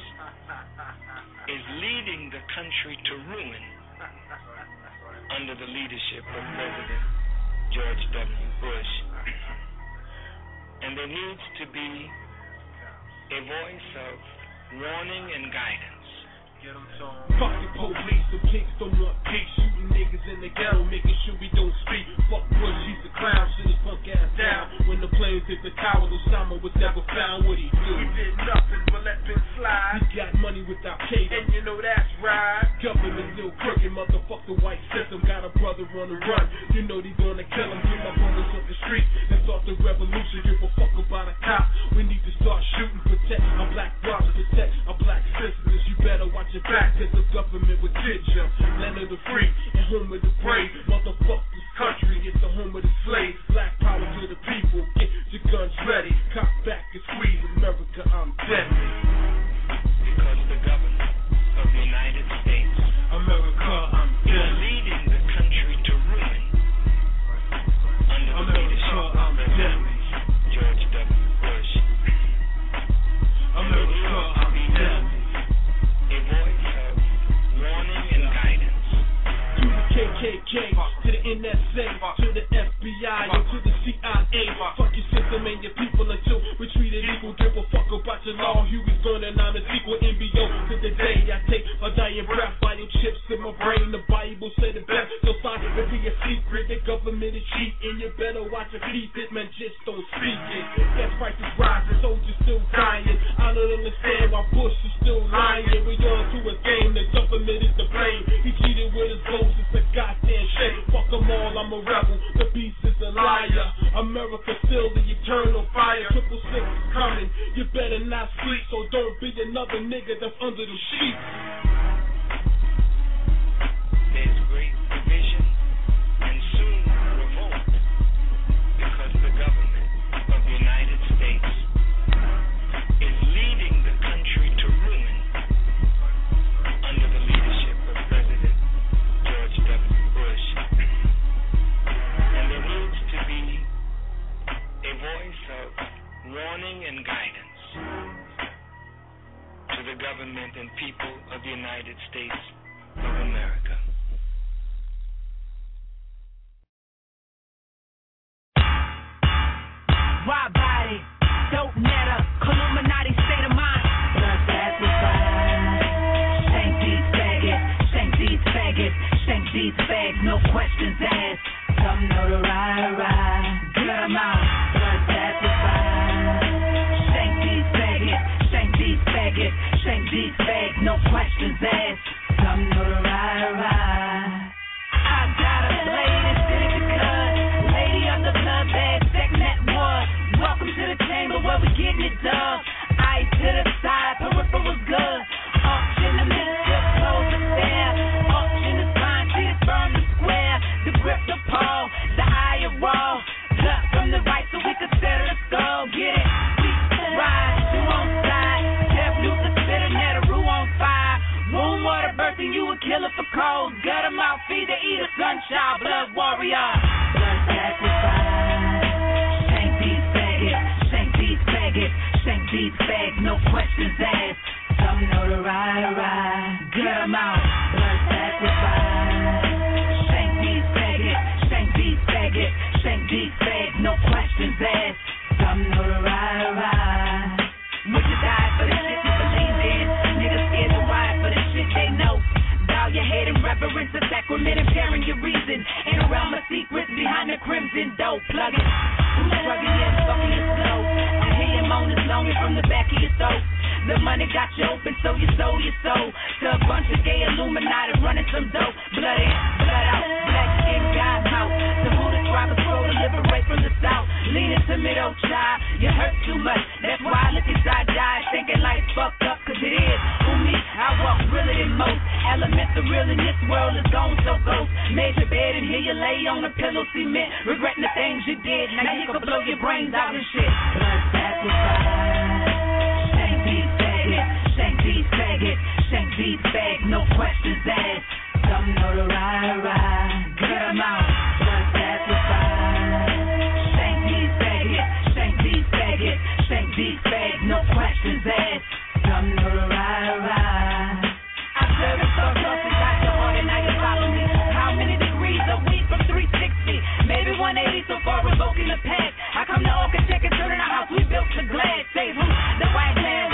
is leading the country to ruin under the leadership of President George W. Bush. And there needs to be a voice of warning and guidance. Fuck the police, the pigs don't want peace. Shooting niggas in the ghetto, making sure we don't speak. Fuck Bush, he's a clown, shit his punk ass down. When the planes hit the tower, Osama was never found. What he do? He did nothing but let things slide. He got money without cable, and you know that's right. Government still crooked, motherfuck the white system. Got a brother on the run, you know they gonna kill him. Get my brothers off the street and start the revolution. Give a fuck about a cop. We need to start shooting, protect our black brothers, protect our black sisters. You better watch your back, cause the government will get you. Land of the free and home of the brave. Motherfuck this country, it's the home of the slaves. Black power to the people, get your guns ready. Cock back and squeeze, America, I'm deadly. Because the government of the United States, America, I'm deadly, leading the country to ruin under the leadership of President George W. Bush. America, I'm deadly. A voice of warning and guidance. To the KKK, to the NSA, to the FBI, and to the CIA. Fuck your system and your people until we treat it equal. Give a fuck about your law. Huey's going and I'm a sequel. MBO to the day I take a dying breath. Biochips in my brain. The Bible said it best. So sign it be a secret. The government is cheating. You better watch your feet. It man just don't speak it. Gas prices rising. Soldiers still dying. I don't understand why Bush is still lying. We on to a game. The government is to blame. He cheated with his votes. It's a goddamn shame. Fuck them all. I'm a rebel. The beast is a liar. America still the eternal fire. 666 is coming. You better not sleep. So don't be another nigga that's under the sheets. There's great division and soon revolt because the government of the United States is leading the country to ruin under the leadership of President George W. Bush. And there needs to be a voice of warning and guidance to the government and people of the United States of America. Wide body, dope netter, Illuminati state of mind. Blood sacrifice. Shank these faggots, shank these faggots, shank these fags, no questions asked. Some know the ride, get them out. Blood sacrifice. Shank these faggots, shank these faggots, shank these fags, no questions asked. Some know the ride. I got a blade instead of the cut. Lady of the blood bag, second that was. Welcome to the chamber where we getting it done. Ice to the side, peripheral was good. Auction the mixture, close the stair. Auction the spine, see it burn the square. The grip, the pole, the higher wall. Cut from the right so we could settle the skull. Get it? We ride, you on side. Jeff Luke, the spitter, net a roux on fire. Womb water birthing, you a killer for cold. Gut him out, feed the eater, sunchild, blood warrior. Blood sacrifice. Shank these faggots, shank these faggots, shank these fags, no questions asked. Some know the ride, gut him out. Blood sacrifice. Shank these faggots, shank these faggots, shank these fags, no questions asked. Some know the ride. Would you die for the shit you believe in? Niggas scared to ride for the shit they know. Bow your head in reverence to sacrament, impairing your reason. In a realm of secrets behind the crimson dope. Plug it. Who's struggling yet fucking it slow? I hear your moan is longing from the back of your throat. The money got you open, so you sold your soul to a bunch of gay Illuminati running some dope. Blood in, blood out, black skin, God out. The Buddhist robbers scroll to liberate from the south. Lean into middle child, you hurt too much. That's why I look inside die, thinking like fucked up, cause it is. Who me? I walk realer than most. Elements are real in this world is gone so ghost. Made your bed and here you lay on the pillow cement, regretting the things you did. Now you can blow your brains out and shit. Blood sacrifice. Shank these faggots, shank these faggots, shank these fags, no questions asked. Some know the ride, get them out. Blood sacrifice. Shank these faggots, shank these faggots, shank these fags, no questions asked. Some know the ride. I serve it so close and got your heart and now you follow me. How many degrees a week from 360? Maybe 180 so far revoking the past. I come to architect and turning our house we built to glass. Save who? The white man.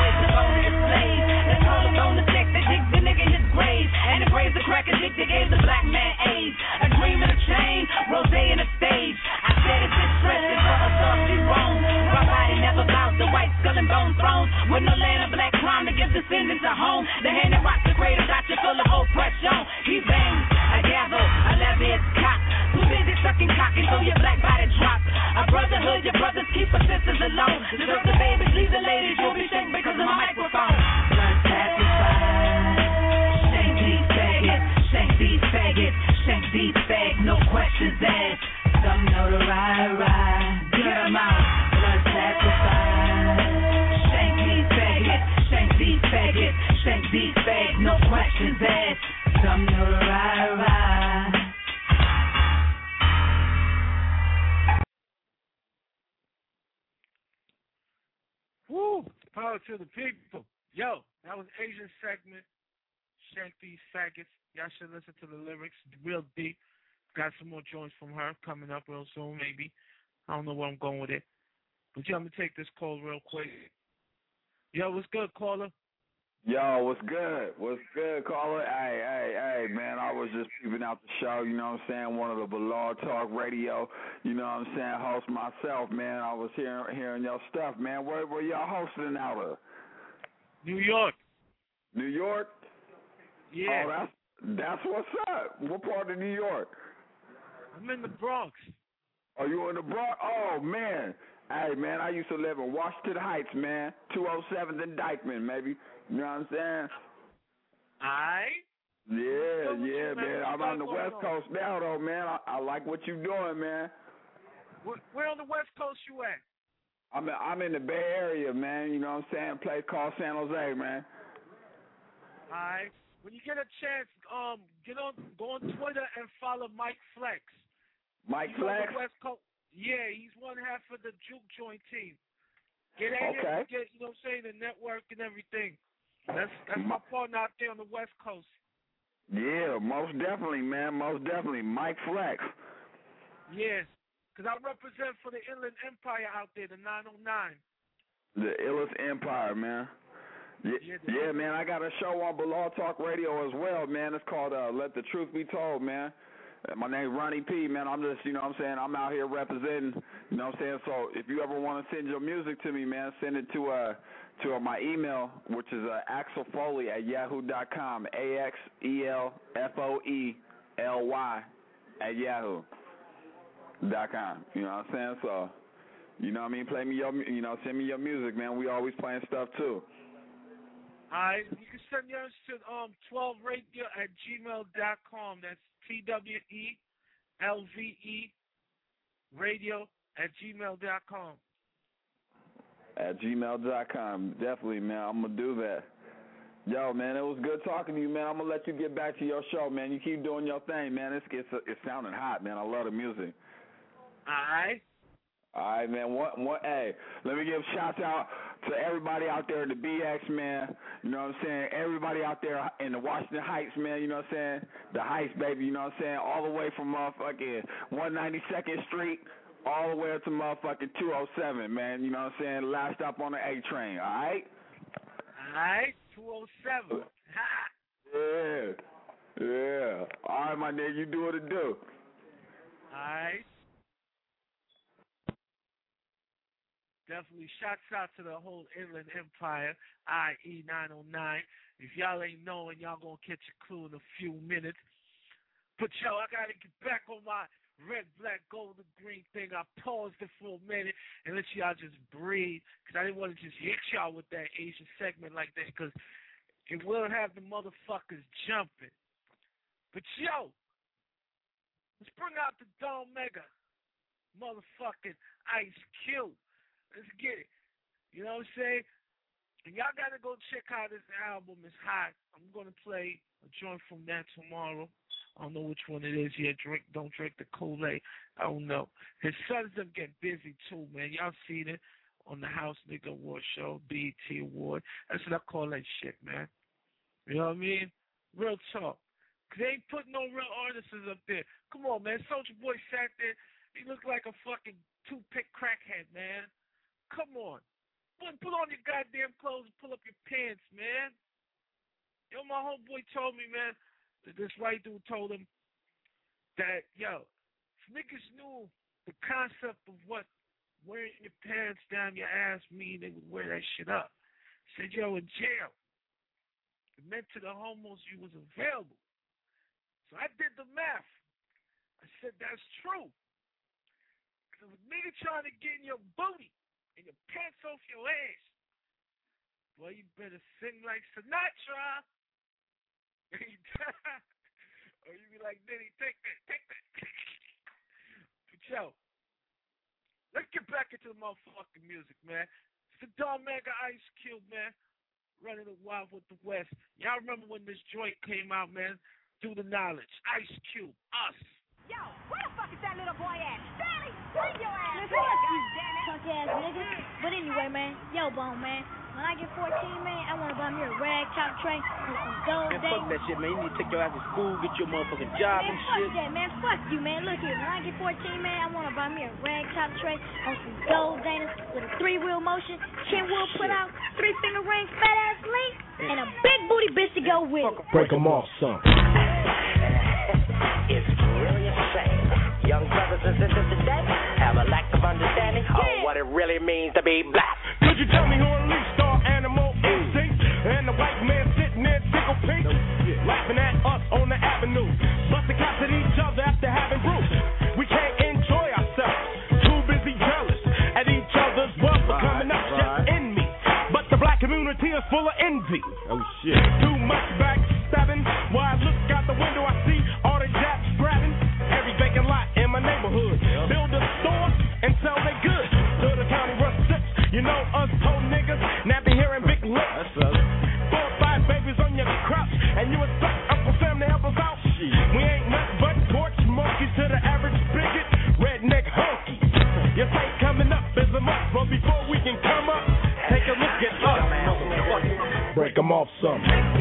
land of black crime to give descendants a home. The hand that rocks the cradle got you full of oppression. He bangs, I gather, I love his cock. Too busy sucking cock until your black body drops. A brotherhood, your brothers keep our sisters alone. Deserve the babies, leave the ladies, you'll be shaking because of my microphone. Blood sacrifice. Shank these faggots, shank these faggots, shank these fags, no questions asked. Some know the ride, get 'em out. Blood sacrifice. Shank these faggots, shank these faggots, shank these fags, no questions asked. Some know the ride. Woo! Power to the people. Yo, that was Asian segment. Shank these faggots. Y'all should listen to the lyrics. Real deep. Got some more joints from her coming up real soon, maybe. I don't know where I'm going with it. But yo, I'm going to take this call real quick. Yo, what's good, caller? Yo, what's good? What's good, caller? Hey, man, I was just peeping out the show, you know what I'm saying? One of the Blog Talk Radio, you know what I'm saying? Host myself, man. I was hearing your stuff, man. Where y'all hosting out of? New York. New York? Yeah. Oh, that's what's up. What part of New York? I'm in the Bronx. Are you in the Bronx? Oh, man. Hey, man, I used to live in Washington Heights, man. 207th and Dykeman, maybe. You know what I'm saying? Aight. Yeah, man. I'm on the West Coast now, though, man. I like what you're doing, man. Where on the West Coast you at? I'm in the Bay Area, man. You know what I'm saying? A place called San Jose, man. Alright. When you get a chance, go on Twitter and follow Mike Flex. Mike he's Flex? On the West Coast. Yeah, he's one half of the Juke Joint team. Get in here and get, you know what I'm saying, the network and everything. That's my partner out there on the West Coast. Yeah, most definitely, man. Most definitely. Mike Flex. Yeah, because I represent for the Inland Empire out there, the 909. The illest empire, man. Yeah, man, I got a show on Blog Talk Radio as well, man. It's called Let the Truth Be Told, man. My name's Ronnie P, man. I'm just, you know what I'm saying, I'm out here representing, you know what I'm saying? So if you ever want to send your music to me, man, send it to my email, which is axelfoley@yahoo.com, axelfoley@yahoo.com. You know what I'm saying? So, you know what I mean? Play me send me your music, man. We always playing stuff, too. Alright, you can send yours to 12radio@gmail.com. That's TWELVE radio@gmail.com. At gmail.com. Definitely, man. I'm going to do that. Yo, man, it was good talking to you, man. I'm going to let you get back to your show, man. You keep doing your thing, man. It's sounding hot, man. I love the music. Alright. All right, man. Hey, let me give shouts out to everybody out there in the BX, man. You know what I'm saying? Everybody out there in the Washington Heights, man. You know what I'm saying? The Heights, baby. You know what I'm saying? All the way from motherfucking 192nd Street all the way up to motherfucking 207, man. You know what I'm saying? Last stop on the A train. All right? All right. 207. Yeah. All right, my nigga. You do what it do. All right. Definitely shouts out to the whole Inland Empire, IE 909. If y'all ain't knowing, y'all gonna catch a clue in a few minutes. But yo, I gotta get back on my red, black, gold, and green thing. I paused it for a minute and let y'all just breathe, because I didn't want to just hit y'all with that Asian segment like that, because it will have the motherfuckers jumping. But yo, let's bring out the Don Mega, motherfucking Ice Cube. Let's get it. You know what I'm saying? And y'all got to go check out this album. It's hot. I'm going to play a joint from that tomorrow. I don't know which one it is. Yeah, don't drink the Kool-Aid. I don't know. His sons them get busy too, man. Y'all seen it on the House Nigga Award Show, BET Award. That's what I call that shit, man. You know what I mean? Real talk. Because they ain't putting no real artists up there. Come on, man. Soulja Boy sat there. He looked like a fucking toothpick crackhead, man. Come on. Put on your goddamn clothes and pull up your pants, man. Yo, my homeboy told me, man, that this white dude told him that, yo, if niggas knew the concept of what wearing your pants down your ass mean, they would wear that shit up. Said yo in jail. It meant to the homos you was available. So I did the math. I said that's true. Because if a nigga trying to get in your booty and your pants off your ass, boy, you better sing like Sinatra. Or you be like, Diddy, take that. But yo, let's get back into the motherfucking music, man. It's the Don Mega Ice Cube, man. Running the Wild with the West. Y'all remember when this joint came out, man? Through the Knowledge. Ice Cube, us. Yo, where the fuck is that little boy at? Barry, bring your ass Man, here, fuck you, goddammit. punk ass nigga. But anyway, man, yo, Bone, man. When I get 14, man, I want to buy me a rag top tray with some gold Man, fuck that shit, man. You need to take your ass to school, get your motherfucking job man, and fuck shit. that, man. Fuck you, man. Look here. When I get 14, man, I want to buy me a rag top tray on some gold Danas with a 3-wheel motion, Kenwood put out, 3-finger ring, fat ass link, and a big booty bitch to go with it. Break them off some. It's really a shame. Young brothers and sisters today have a lack of understanding of what it really means to be black. Could you tell me who unleashed our animal instinct? And the white man sitting there tickle pink, laughing at us on the avenue, busting caps at each other after having groups. We can't enjoy ourselves, too busy jealous at each other's wealth for coming up just in me. But the black community is full of envy. Oh shit. Too much backstabbing. While I look out the window, I see all the japs grabbing every vacant lot in my neighborhood. Build a store and sell their goods to the county receipts. You know us poor niggas, nappy hair and big lips. That's us. 4 or 5 babies on your couch, and you expect Uncle Sam to help us out. We ain't nothing but porch monkeys to the average bigot, redneck honky. Your fight coming up is a must, but before we can come up, take a look at us. Break them off some.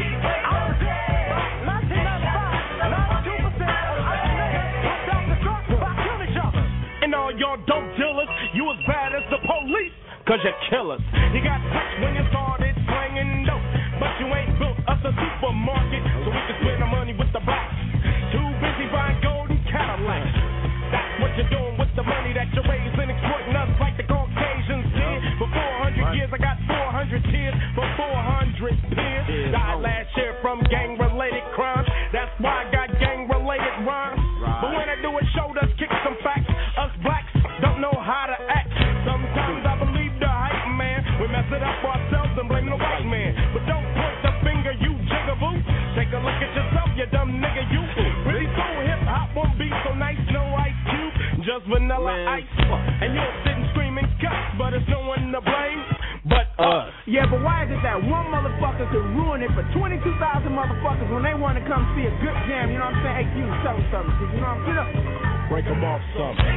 And all y'all dope dealers, you as bad as the police, cause you're killers. You got touched when you started slinging dope, but you ain't built us a supermarket, so we can spend our money with the blacks. Too busy buying golden Cadillacs. That's what you're doing with the money that you're raising, exploiting us like the Caucasians did. For 400 years, I got 400 tears for 400 peers. Died last year from gang-related crimes. That's why I got gang-related rhymes. But when I do a show, does kick some facts. Us blacks don't know how to act. Sometimes I believe the hype man. We mess it up for ourselves and blame the white man. But don't point the finger, you jigaboo. Take a look at yourself, you dumb nigga, you. Really so hip-hop won't be so nice, no Ice Cube, just vanilla ice. And you're sitting screaming cuss, but it's no one to blame but us. Yeah, but why is it that one motherfucker could ruin it for 22,000 motherfuckers when they want to come see a good jam? You know what I'm saying? Hey, you tell them something. You know what I'm saying? Break them off some. If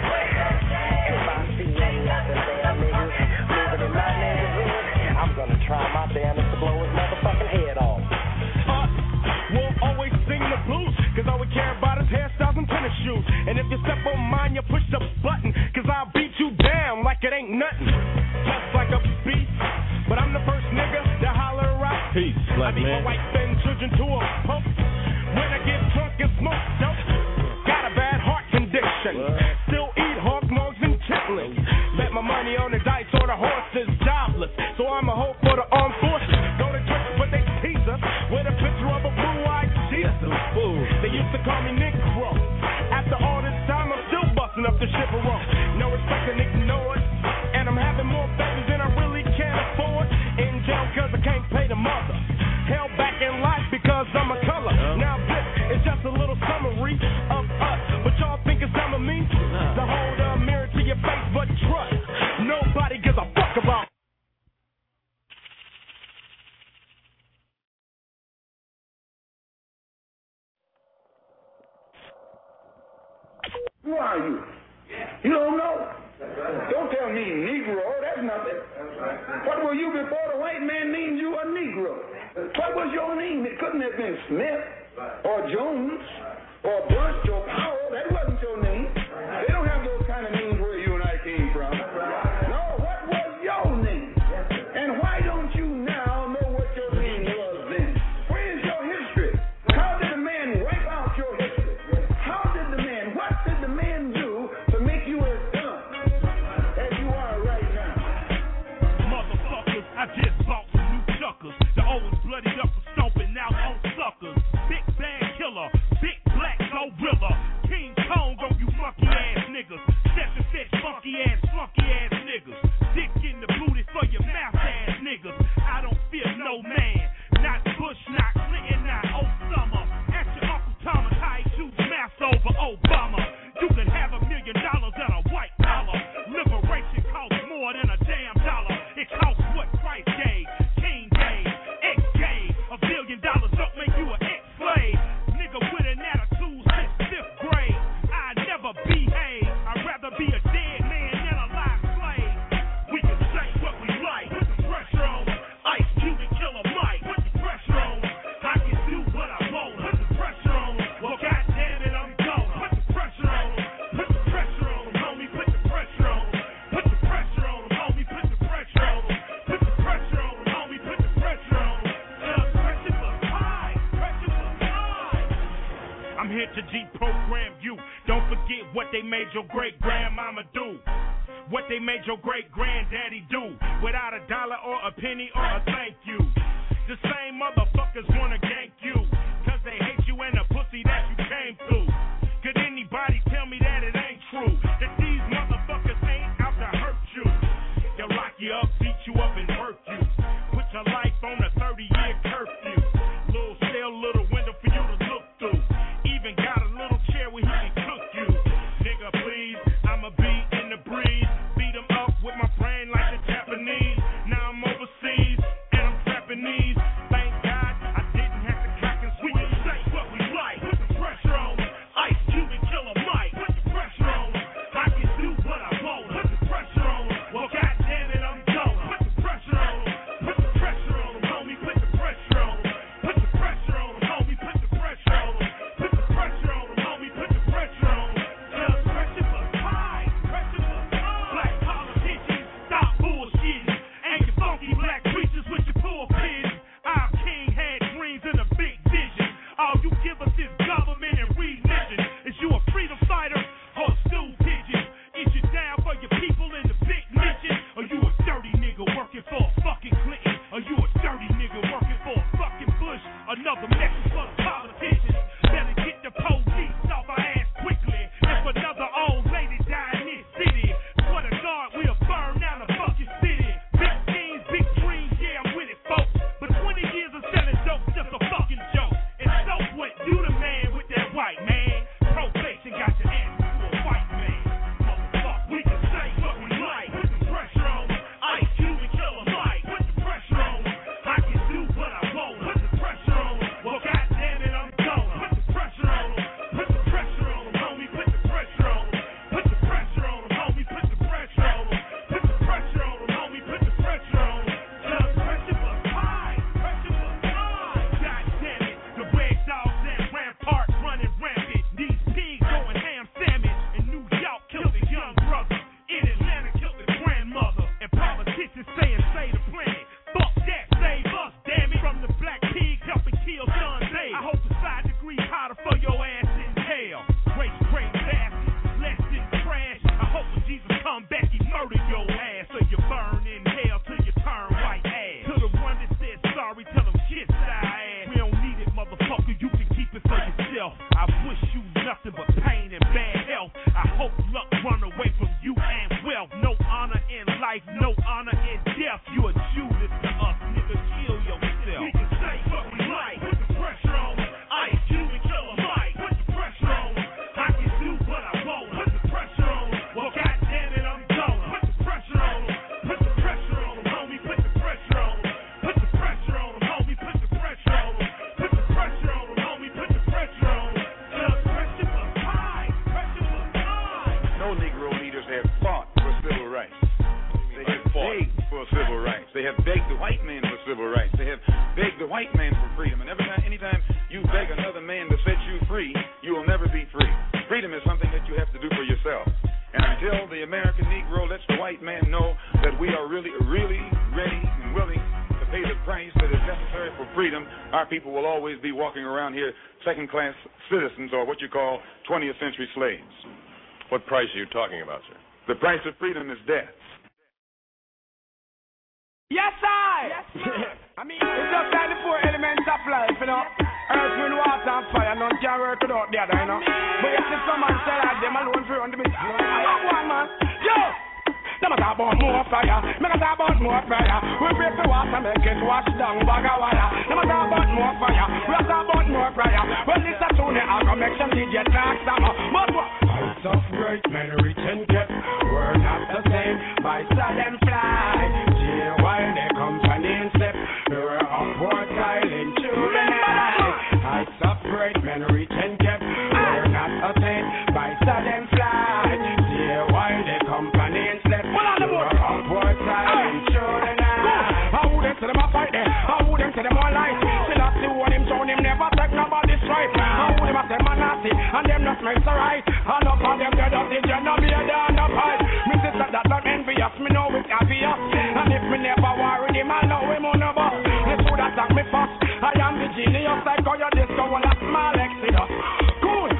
I see any other damn niggas living in my neighborhood, I'm gonna try my damnedest to blow his motherfucking head off. We'll always sing the blues, cause all we care about is hairstyles and tennis shoes. And if you step on mine, you push the button, cause I'll beat you down like it ain't nothing. Just like a beast, but I'm the first nigga to holler out. Peace, I black beat man. my wife and children to a pulp. When I get drunk and smoke dope, got a bad heart condition. Still eat hog mugs and chitlins. Bet my money on the dice or the horse is jobless. So I'm a hope for the armed forces. Go to church, but they tease us with a picture of a blue-eyed Jesus. They used to call me Negro. After all this time, I'm still busting up the chivalry. No respect and ignored. And I'm having more babies than I really can afford. In jail cause I can't pay the mother. Held back in life because I'm a color. Now this is just a little summary of us. But y'all think it's dumb of me to hold a mirror to your face, but trust, nobody gives a fuck about. Who are you? You don't know? Don't tell me Negro. That's nothing. What were you before the white man named you a Negro? What was your name? It couldn't have been Smith or Jones or Bush or Powell. That wasn't your name. They don't have those kind of names where you and I came from. No, what was your name? And why don't you now know what your name was then? Where is your history? How did the man wipe out your history? What did the man do to make you as dumb as you are right now? Motherfuckers, I just bought some here to deprogram you. Don't forget what they made your great-grandmama do. What they made your great-granddaddy do. Without a dollar or a penny or a thank you. The same motherfuckers wanna gank you. Cause they hate you and the pussy that you came through. Could anybody tell me that it ain't true? That these motherfuckers ain't out to hurt you. They'll lock you up, beat you up, and hurt you. Put your life on a 30-year curfew. Little cell, little window for you to look through. Even got a little chair where he can cook you. Nigga, please, I'ma be in the breeze. Beat him up with my brain like the Japanese. Now I'm overseas, and I'm trapping these. Thank God I didn't have to crack and sweep. We can say what we like, put the pressure on them. Ice Cube and Killer Mike, put the pressure on them. I can do what I want, put the pressure on them. Well, goddamn it, I'm gone. Put the pressure on them. Put the pressure on them, homie. Put the pressure on them. Put the pressure on them, homie. Put the pressure on them. Put the pressure on them, homie. Put the pressure on them. Just pressure for time. Pressure for time. Black politicians, stop bullshitting. And your funky black preachers with your poor pigeons. Our king had dreams and a big vision. All you give us is government and religion. Is you a freedom fighter or a stool pigeon? Is you down for your people in the big mission? Or you a dirty nigga working for a fucking Clinton? Or you a dirty nigga working for a fucking Bush? Another message for the politicians. Better get the police off our ass quickly. If another old lady die in this city, swear to God we'll burn down the fucking city. Big teams, big dreams, yeah, I'm with it, folks. But 20 years of selling dope just a fucking joke. And so what? You the man with that white man. Probation got your ass to a white man. Motherfucker, we can say what we like. Put the pressure on them. Ice Cube and Killer Mike. Put the pressure on them. I can do what I want. Put the pressure on them. Well, goddamn it, I'm gone. Put the pressure on them. Put the pressure on them, homie. Put the pressure on them. Put the pressure on them, homie. Put the pressure on them. Put the pressure on them, homie. Put the pressure on them. Just pressure for time. Pressure for time. God damn it. The Red Dogs and Ramparts running rampant. These pigs going ham sandwich. In New York killed the young brother. In Atlanta killed the grandmother. And politicians saying save the planet. Fuck that, save us, damn it. From the black pig helping kill Sean Day. I hope the 5 degrees hotter for your ass in hell. Great bastard, less than trash. I hope when Jesus come back he murder your ass. So you burn in hell till you turn white ass. To the one that said sorry, tell him shit ass. We don't need it, motherfucker, you can keep it for yourself. I wish you nothing but pain and bad health. I hope luck run away from you and wealth. No honor in life, no honor in death. You a Judas to us, nigga, kill yourself. We can say what we like, put the pressure on them. Ice Cube and Killer Mike, put the pressure on them. I can do what I want, put the pressure on them. Well, goddamn it, I'm gone. Put the pressure on them. Put the pressure on them, homie. Put the pressure on them. Put the pressure on them, homie. Put the pressure on them. Put the pressure on them, homie. Put the pressure on them. Just pressure for time. Pressure for time. No Negro leaders have fought for civil rights. They have begged for civil rights. They have begged the white man for civil rights. They have begged the white man for freedom. And anytime you beg another man to set you free, you will never be free. Freedom is something that you have to do for yourself. And until the American Negro lets the white man know that we are really, really ready and willing to pay the price that is necessary for freedom, our people will always be walking around here second-class citizens, or what you call 20th century slaves. What price are you talking about, sir? The price of freedom is death. Yes, I. Yes, I mean, it's just like the 4 elements of life, you know. Earth, wind, water, and fire. None can work without the other, you know. But you see some man say that them alone for on the business. I want one man. Yo! Them talk about more fire. Me talk about more fire. We break the water, make it wash down bag of wire. Them talk about more fire. We talk about more fire. Well, this a tune I go make some DJ talk some. But what? Heights of great men return kept. We're not the same. By sudden fly. While they company and step, they were upward silent through the night. Heights of great men return kept. We're not the same. By sudden flight. While they company and step, they were upward silent through the night. I wouldn't say them a fight there. I wouldn't say them all light. Still I see what him shown him never take nobody's stripe. I wouldn't say man nasty and them not smell so right. And up on them dead up the general be a down up high. Me sister that I'm envious, me know it's obvious. And if me never worry him, I know him on the bus. It's who that attack me first. I am the genius, like how you discover that small exit. Good.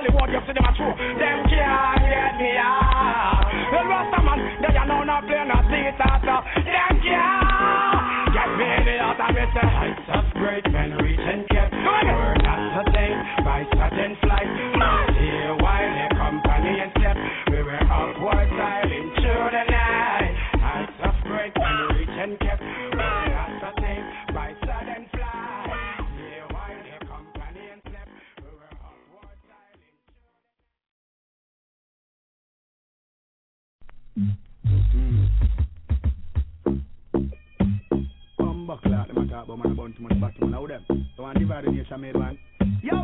Hollywood, you see them a true. Them can't get me out. The Rasta man, they are now not playing a theater. Them can't get me out of it. Heights of great men reach and kept. Word not sustained by sudden flight. Here while their company and step, we were upward sailing through the night. Heights of great men reach and kept. Word not sustained by sudden flight. Here while their company and step, we were upward sailing. Buckle out, them a talk about man about too much back to man. How them? So I divide the nation made man. Yo,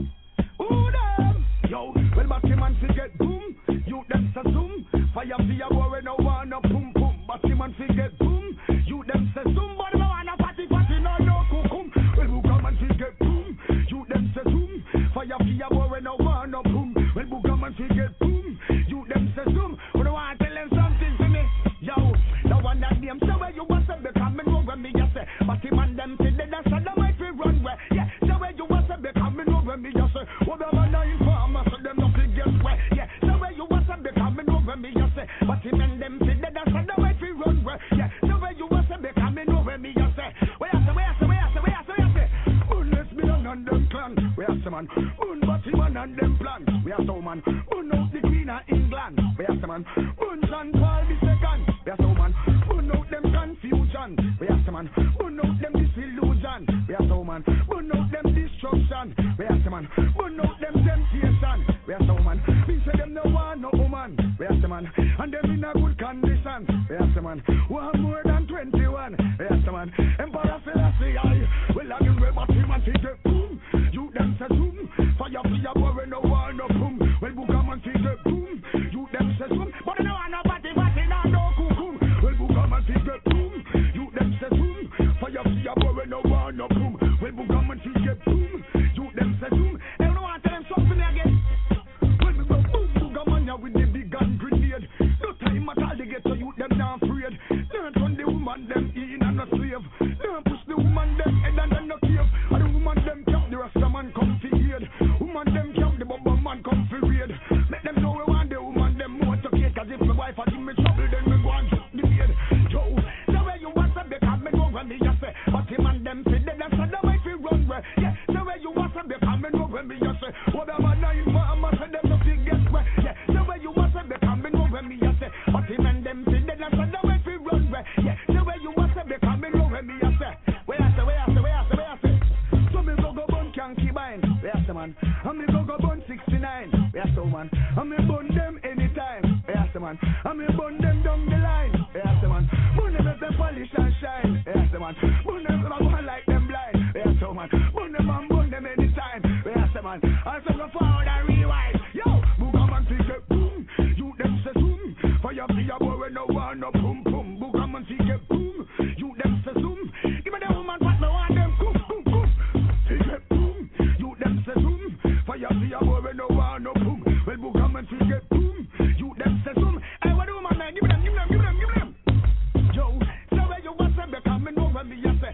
who them? Yo, well batty man fi get boom. You them say zoom. Fire fi a boy we no want no boom boom. Batty man fi get boom. You them say zoom. But no want no party no cucum. Well booga man fi get boom. You them say zoom. Fire fi a boy we no want no boom. Well booga man fi get boom. You them say zoom. We no want tell them something to me. Yo, the one that name say where you was say become me know when me just say. But him and them say they so the might fi run where. Yeah, so where you was say become me know when me just say. What am I nine farmer so them no fi guess where. Yeah, so where you was say become me know when me just say. But him and them say they so the might fi run where. Yeah, so where you was say become me know when me just say. Where I say. Unless me and them clan. Where I say man. Batty man and them plan. We are so man. Out the Queen of England. We are so man. John Paul II. We are so man. Out them confusion. We are so man. Out them disillusion. We are so man. Out them destruction. We are so man. Out them temptation. We are so man. We say them no want no woman. We are so man. And them in a good condition. We are so man. One more than 21. We are so man. Emperor Selassie I. Well I give about him and take it. Boom. You them say zoom. Fire fire boy we no want no boom. Well booga man take it. Boom. You them say zoom. But no want no party no cucum. Well booga man take it. Boom. You them say zoom. Fire fire boy we no want no boom. Well booga man take it. Boom. You them say zoom. They no want tell them something again. When we go boom booga man ya with the big gun grenade. No time at all they get to you them not afraid. Don't turn the woman them in and a slave. Don't push the woman them head and no cave. And the woman them count the Rasta man come fi aid. Woman them count the bubble man come fi raid. Make them know we want the woman them motivate. Cause if my wife a give me trouble then me go and shoot the maid. Yo, the way you want to become me know when me just say. But him and them say they so the way fi run where. Yeah, the way you want to become me know when me just say. What am I nine farmer say them no fi guess where. Yeah, the way you want to become me know when me just say. But him and them say they so the way fi run where. Yeah, the way you want to become me know when me just say. Where I say. So me go bun can't bind. Where I say man. And me go bun 69. Where I say man. And me bun them anytime. Where I say man. And me bun them down the line. Where I say man. Bun them if they polish and shine. Where I say man. Bun them if I go like them blind. Where I say man. Bun them and bun them anytime. Where I say man. I say go forward and rewind. Yo, booga man see get boom. You them say zoom. Fire boy we no want no boom boom. Booga man see get boom. You them say zoom. Give me the woman what me want them cook. See get boom. You them say zoom. Fire boy we no want no boom. Well booga man see get boom. You them say zoom. Hey what the woman man give them. Yo, so where you want them become me know when me just say.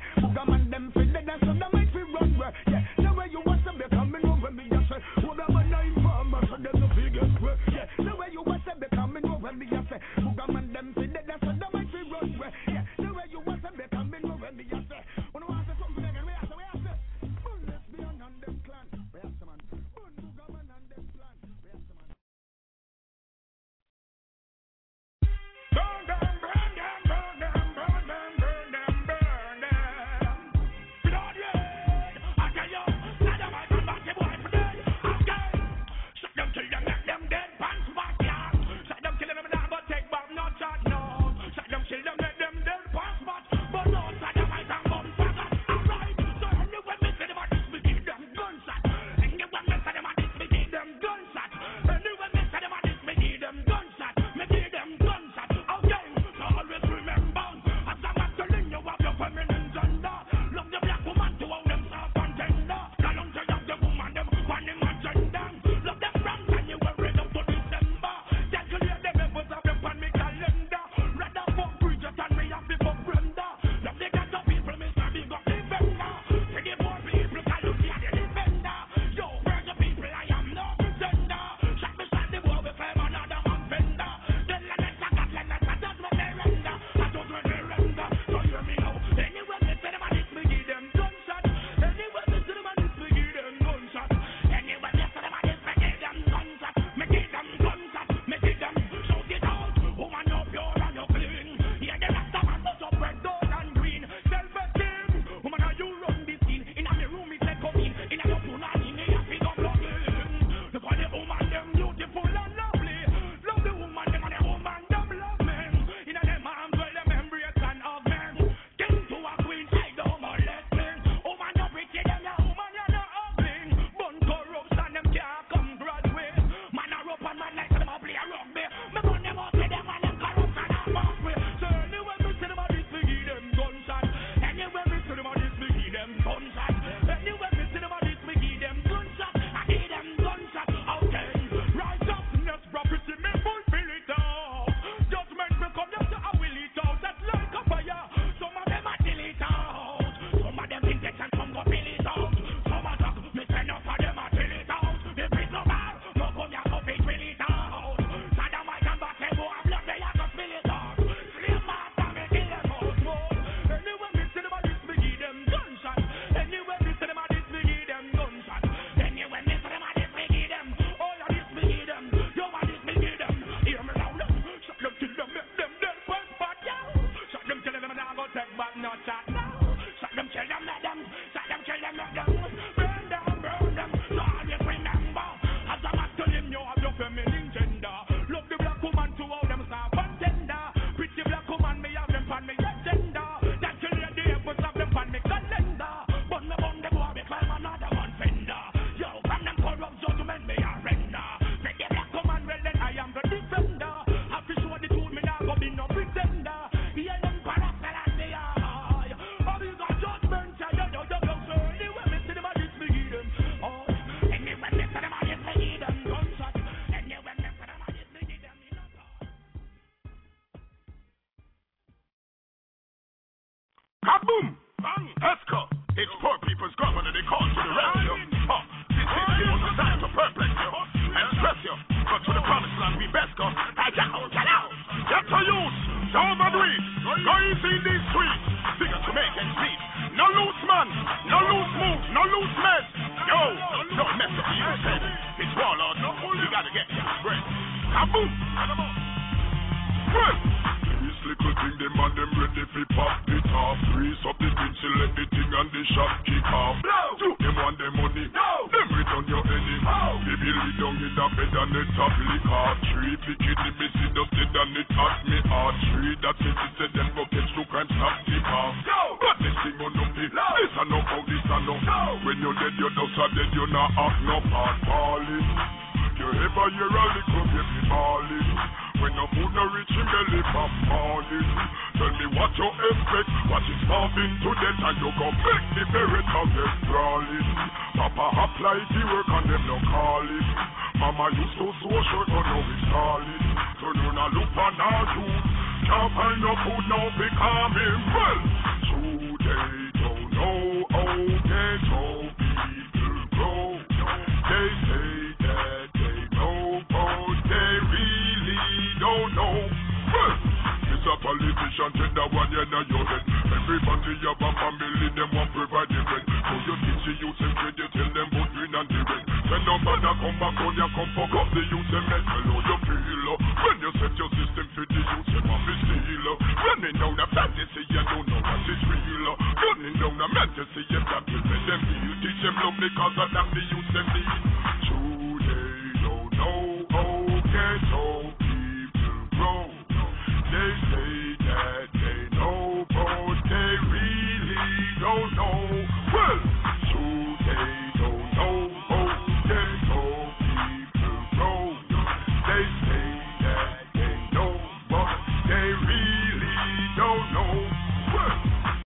to get ya. Right. Kaboom! Right. This little thing, them and them ready fi pop it off. Grease up the thing, select the thing and the shot kick off. Do them want them money, them return your enemy. Baby lay down in the bed and the top lick off. Tree picking the missing dust and it touch me hard. Tree that says it said them go catch no crime, stop tip off. But this thing on no pay, this a no how this a no. When you're dead, you're dust a dead, you're not act no part. Balling, you ever hear a little baby balling. When no food no reach him belly pop falling. Tell me what you expect. Watch it starving to death and you go back the ferret and get crawling. Papa apply the work and them no call it. Mama used to sew shirt but now it's calling. So you not look for now youth. Can't find no food now become him. Well, today don't know how ghetto people grow. They say that they know but they really don't know. It's a politician, tell that one you know your head. Everybody have a family, them want provide the rent. So you teach the youth and credit, tell them put green and the rent. Send nobody come back on you, come fuck up the youth and make hello you feel. When you set your system for the youth, you want to steal. Running down the fantasy, you don't know what is real. Running down the fantasy, you got to let them feel. Teach them love because of that the youth them need. Today don't know how ghetto people grow. They say that they know, but they really don't know. Well, today don't know how ghetto people grow. They say that they know, but they really don't know. Well,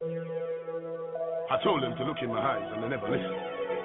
I told them to look in my eyes and they never listened.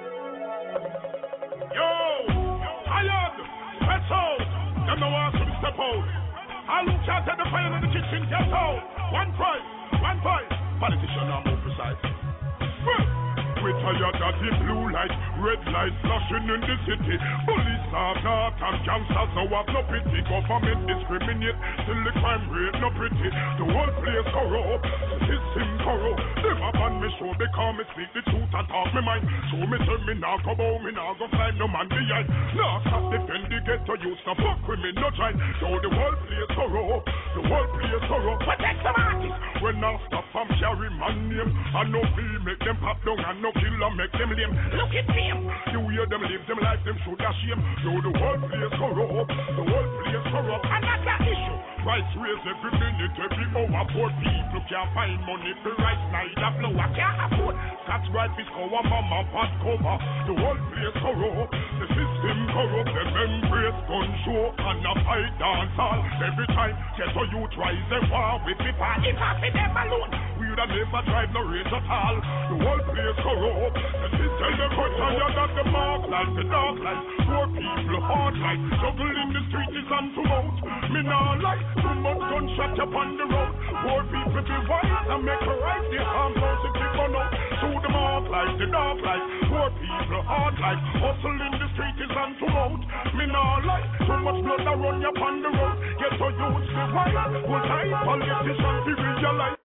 Yo, Iron, Petrol, them no want to step out. I look at the fire in the kitchen, get out. One fight. Politician are more precise. We tired of the blue light, red light flashing in the city. Police are dark and gangsters now have no pity. Government discriminate, still the crime rate no pretty. The whole place corrupt, the system corrupt. Them a ban me show because me speak the truth and talk me mind. So me tell me now go bow, me now go climb no man behind. Now stop defend the ghetto youth, no fuck with me no join. So the whole place corrupt, the whole place corrupt. Protect some artists. When I stop from carry my name, I no feel make them pop down and no killer make them lame. Look at them. You hear them live them life, them should have shame. So the whole place corrupt, the whole place corrupt. And that's the issue. Price raise every minute, every hour. Poor people can't find money for rice, neither flour can't afford. That's right, it's our mama pot cover. The whole place corrupt, the system corrupt. Them embrace gun show and a fight dance hall. Every time, get a youth rise and war with the party. If I see them alone, we would have never drive no race at all. The whole place corrupt. The system the culture, you're not the mark life, the dark life. Poor people, hard life. Juggle in the street is on to out. Me nah like too much gunshot upon the road. Poor people be wise and make a right. The arms out to keep on out. Through the mark life, the dark life. Poor people, hard life. Hustle in the street is on to out. Me nah like too much blood that run upon the road. Get to use the wise. Good time, politicians be realize.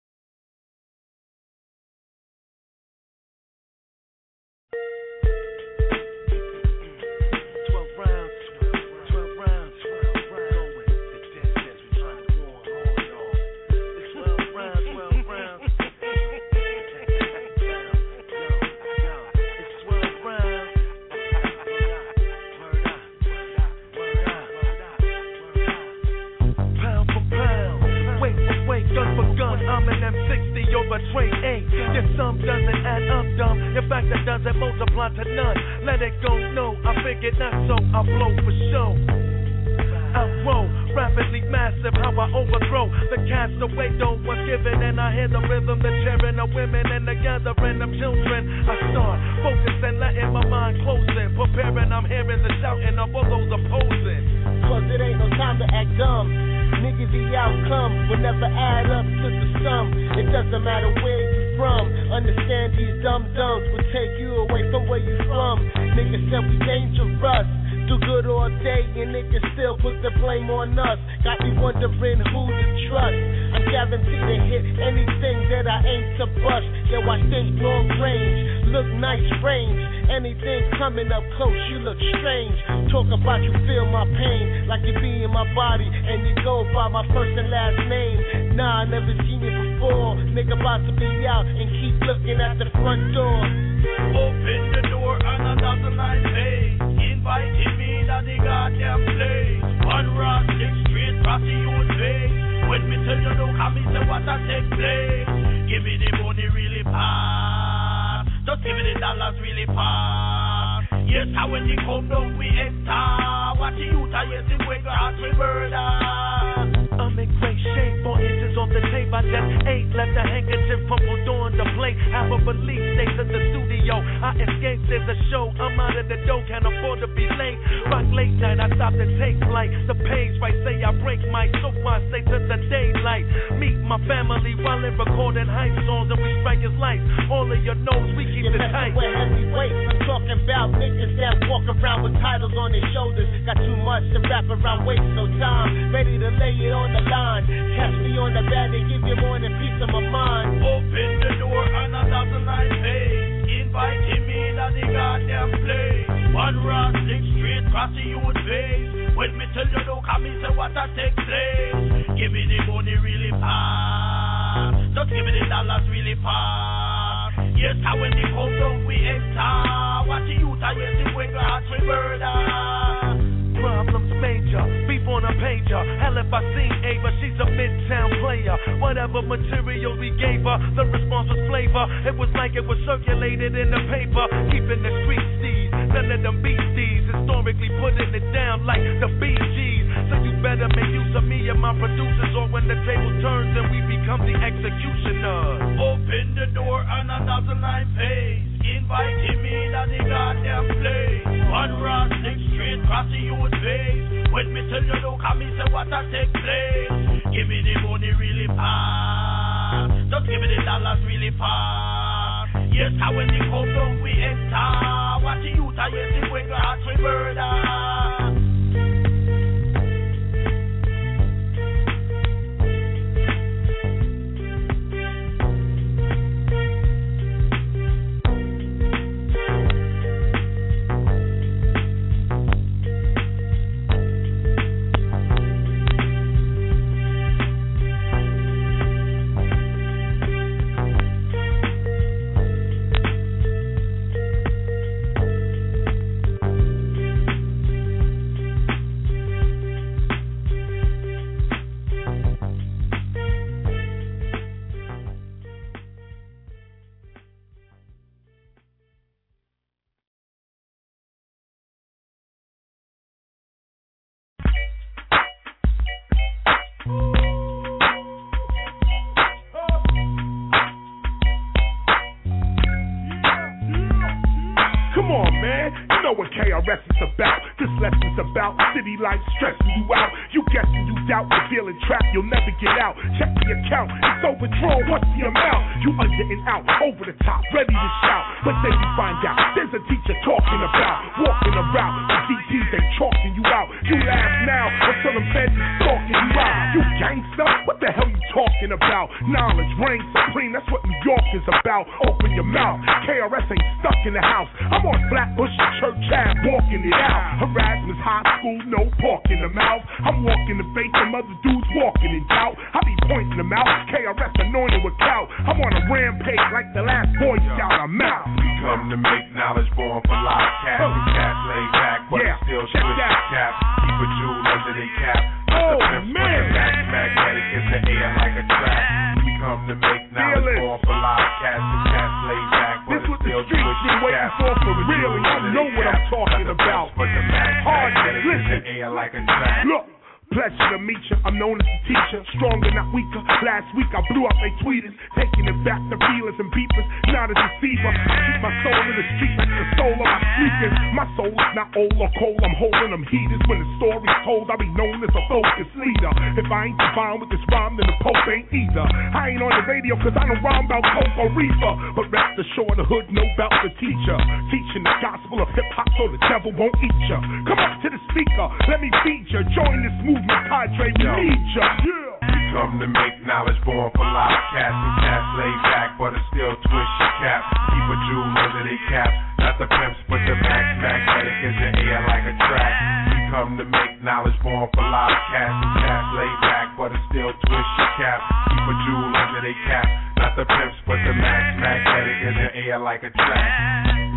Multiply to none, let it go, no, I figured not so, I blow for show. I roll, rapidly massive, how I overthrow the castaway, no one's giving, and I hear the rhythm, the cheering of women, and the gathering of children. I start focusing, letting my mind closing, preparing, I'm hearing the shouting of all those opposing. Cause it ain't no time to act dumb. Niggas, the outcome will never add up to the sum. It doesn't matter where you from. Understand these dumb-dumbs will take you away from where you from. Niggas said we dangerous. Do good all day and niggas still put the blame on us. Got me wondering who to trust. I'm guaranteed to hit anything that I aim to bust. Yo, I think long range, look nice range. Anything coming up close, you look strange. Talk about you feel my pain, like you be in my body, and you go by my first and last name. Nah, I never seen it before. Nigga about to be out and keep looking at the front door. Open the door and another night face. Inviting me to the goddamn place. One rock, 6 straight, crossing your face. When me tell you no, come me say what I take place. Give me the money really fast. Just give me the dollars really fast. Yes, how when they come down we enter. What the youth are yes, we go out we murder. I'm in great shape, 4 inches off the tape. I just ain't left a handkerchief crumpled on the plate. Have a belief, stay to the studio. I escaped, there's a show. I'm out of the dough, can't afford to be late. Rock late night, I stop and take flight. The page right say I break my so I stay to the daylight. Meet my family while they're recording hype songs and we strike his lights. All of your nose, we keep it tight. With heavyweights, I'm talking about niggas that walk around with titles on their shoulders. Got too much to wrap around, waste no time. Ready to lay it on the line. Catch me on the bed and give you more than peace of my mind. Open the door and another night face. Inviting me to the goddamn place. One rock, 6 straight, crossing your face. When me tell you no, come me say what I take place. Give me the money really fast. Just give me the dollars really fast. Yes, how when they come down we enter. What the youth are yes, we go out we murder. Problems major, beef on a pager. Hell if I seen Ava, she's a midtown player. Whatever material we gave her, the response was flavor. It was like it was circulated in the paper. Keeping the street steez, none of them beasties. Historically putting it down like the BGs. So you better make use of me and my producers, or when the table turns and we become the executioners. Open the door and another night face. Inviting me to the goddamn place. One rock, 6 straight, crossing your face. When me tell you no, come me say what I take place. Give me the money really fast. Just give me the dollars really fast. Yes, how when they come down we enter. What the youth are yes, we go out we murder. KRS is about. This lesson's about city life stressing you out. You guessing you doubt, you're feeling trapped, you'll never get out. Check the account, it's overdrawn, what's the amount? You under and out, over the top, ready to shout. But then you find out, there's a teacher talking about, walking around, the DTs, they chalking you out. You laugh now, until them feds is stalking you out. You gangster, what the hell you talking about? Knowledge reigns supreme, that's what New York is about. Open your mouth, KRS ain't stuck in the house. I'm on Flatbush and Church Ave, walking it out. Erasmus High School, no pork in the mouth. I'm walking the face, some other dudes walking in doubt. I be pointing them out, KRS anointed with clout. I'm on a rampage like the last Boy Scout, I'm out. We come to make knowledge born for life. Cats and cats lay back, but still switch the cap. Keep a jewel under their cap. Oh man, magnetic in the air like a trap. We come to make knowledge born for life. Cats and cats lay back, but still switch the cap. For real, and you know what I'm talking about. Hard in the air like a trap. Look. Pleasure to meet you, I'm known as a teacher, stronger not weaker. Last week I blew up they tweeters, taking it back to feelers and beepers, not a deceiver. I keep my soul in the street like the soul of my sneakers. My soul is not old or cold, I'm holding them heaters. When the story's told, I'll be known as a focus leader. If I ain't divine with this rhyme, then the Pope ain't either. I ain't on the radio cause I don't rhyme about coke or reefer, but rest assured the hood know about the teacher. Teaching the gospel of hip-hop so the devil won't eat ya. Come up to the speaker, let me feed ya. Join this movement. Padre, we need ya. We come to make knowledge born for life. Cats and cats lay back, but it still twist your cap. Keep a jewel under their cap. Not the pimps, but the magnetic is your ear like a track. We come to make knowledge born for live cats. And cats lay back, but it still twist your cap. Keep a jewel under they cap. Not the pimps, but the magnetic is your ear like a track.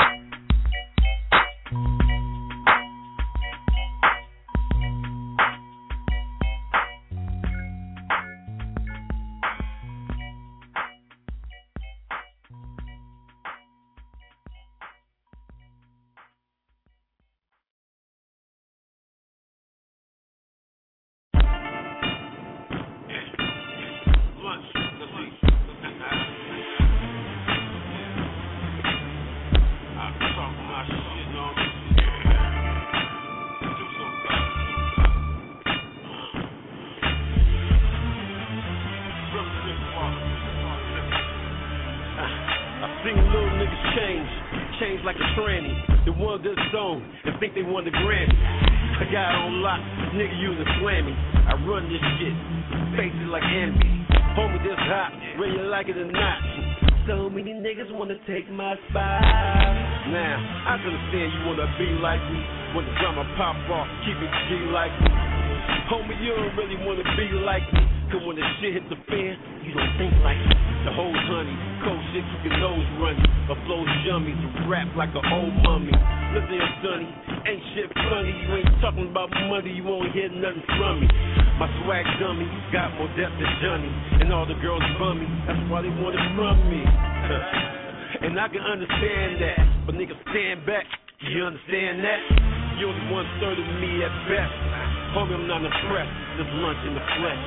Like a tranny, the one that's zone and think they won the Grammy. I got on lock, nigga using slammy. I run this shit, faces like envy. Homie, this hot, whether you like it or not. So many niggas wanna take my spot. Now, I understand you wanna be like me. When the drama pop off, keep it G like me. Homie, you don't really wanna be like me. Cause when the shit hit the fan, you don't think like me. The whole honey, cold shit, keep your nose running. A flow's yummy, to rap like an old mummy. Listen here, sonny, ain't shit funny. You ain't talking about money, you won't hear nothing from me. My swag dummy, got more depth than Johnny. And all the girls bum me, that's why they want it from me. And I can understand that, but niggas stand back, you understand that? You only 1/3 of me at best. Homie, I'm not impressed, there's lunch in the flesh.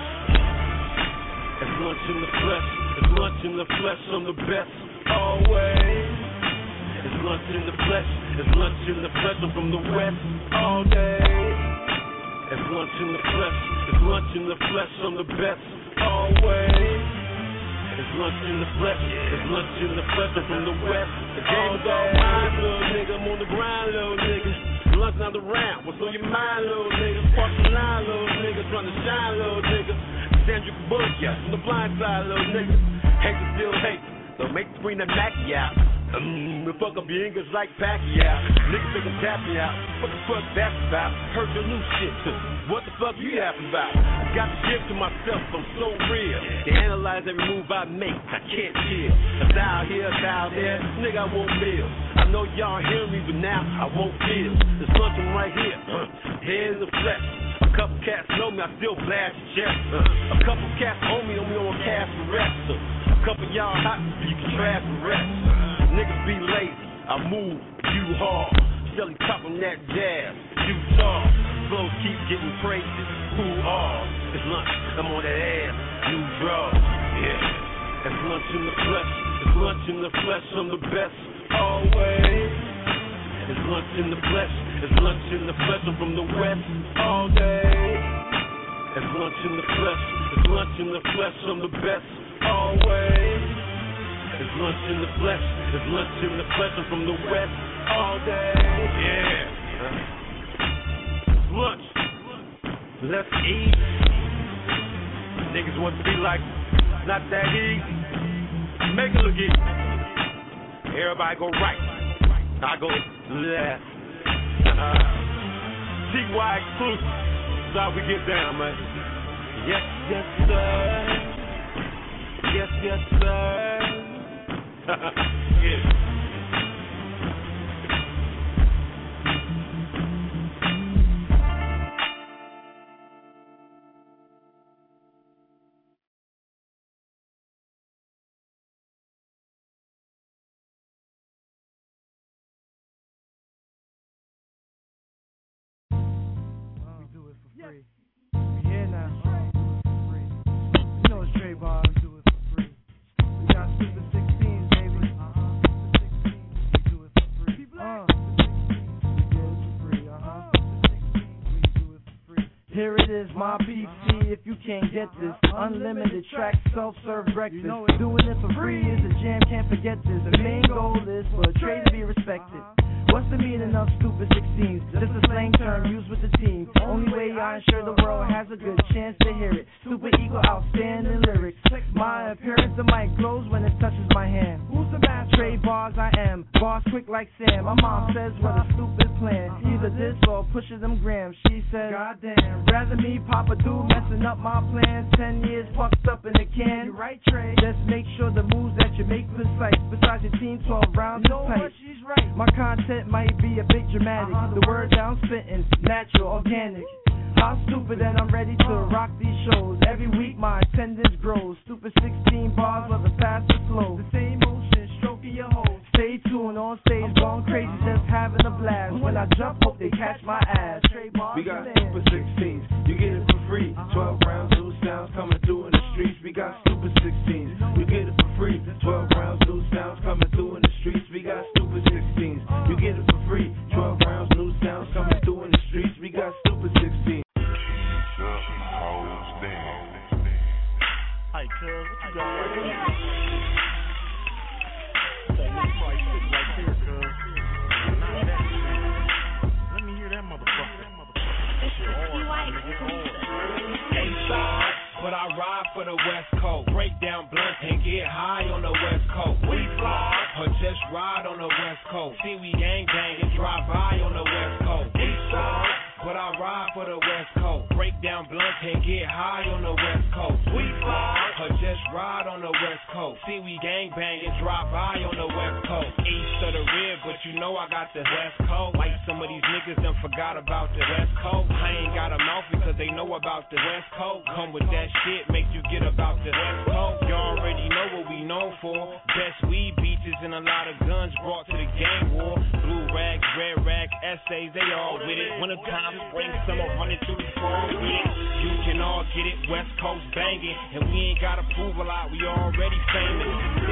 It's lunch in the flesh, it's lunch in the flesh, I'm the best, always. It's lunch in the flesh, it's lunch in the flesh, I'm from the west, all day. It's lunch in the flesh, it's lunch in the flesh, I'm the best, always. It's lunch in the flesh, it's lunch in the flesh, I'm from the west, the game is all mine, little nigga, I'm on the grind, little nigga. Lunch not around, what's on your mind, little nigga? Spark the line, little nigga, trying to shine, little nigga. Sandra Bullock, yeah, from the blind side, little nigga. Hate to still hate, so make the bring that Mackie out. Fuck up your English like Pacquiao. Niggas think I'm tapping out. What the fuck that's about? Heard your new shit too. What the fuck you yapping about? I got the gift to myself, I'm so real. They analyze every move I make, I can't chill. A style here, a style there, nigga I won't feel. I know y'all hear me, but now I won't feel. There's something right here, here in the flesh. A couple cats know me, I still blast your chest. A couple cats owe me, on cast arrest. A couple y'all hot, you can trash the rest. Niggas be lazy, I move, you hard. Shelly top on that jazz, you tall. Flows keep getting crazy, who are? It's lunch, I'm on that ass, new draw. Yeah, it's lunch in the flesh, it's lunch in the flesh, I'm the best, always. It's lunch in the flesh, it's lunch in the flesh, I'm from the west, all day. It's lunch in the flesh, it's lunch in the flesh, I'm the best, always. It's lunch in the flesh, it's lunch in the flesh, I'm from the west, all day. Yeah. Lunch, let's eat. Niggas want to be like, not that easy. Make it look easy. Everybody go right, I go left. TY exclusive, that's how we get down, man. Yes, yes, sir. Yes, yes, sir. Yeah. Here it is, my PC, if you can't get this. Unlimited track, self-serve breakfast. Doing it for free is a jam, can't forget this. The main goal is for a trade to be respected. What's the meaning of stupid 16s? Just a slang term used with the team. Only way I ensure the world has a good chance to hear it. Super equal, outstanding lyrics. My appearance, the mic glows when it touches my hand. Who's the best? Trey Bars, I am. Boss quick like Sam. My mom says what a stupid plan. Either this or pushing them grams. She says, goddamn, rather me pop a dude messing up my plans. 10 years fucked up in the can. You right, Trey. Just make sure the moves that you make precise. Besides your team, 12 rounds is tight. She's right. My content might be a bit dramatic. The words that I'm spitting, natural, organic. How stupid and I'm ready to rock these shows. Every week my attendance grows. Stupid 16 bars of the faster flow. The same motion, stroking your hole. Stay tuned on stage, going crazy, just having a blast. When I jump, hope they catch my ass. We got Super 16s, you get it for free. 12 rounds, new sounds coming through in the streets. We got Super 16s, you get it for free. 12 rounds, new sounds coming through in the streets. We got Super 16s, you get it for free. 12 rounds, new sounds coming through in the streets. We got Super 16s. Hey, cuz, what you got right there? Somebody sitting right there, cuz. Not that shit. Let me hear that motherfucker. Shit hard, nigga. It's hard. Inside, but I ride for the West Coast. Break down blunt and get high on the West Coast. We fly, or just ride on the West Coast. See, we gang bang and drive by on the West Coast. Inside, but I ride for the West Coast. Break down blunt and get high on the West Coast. We fly, or just ride on the West Coast. See, we gang bang and drive by on the West Coast. East of the rib, but you know I got the West Coast. Like some of these niggas done forgot about the West Coast. I ain't got a mouth because they know about the West Coast. Come with that shit, make you get about the West Coast. You already know what we known for. Best weed beaches and a lot of guns brought to the gang war. Blue rags, red rags, essays, they all with it. Wintertime, spring, summer, running through the fall with it. You can all get it, West Coast banging. And we ain't gotta prove a lot, we already famous.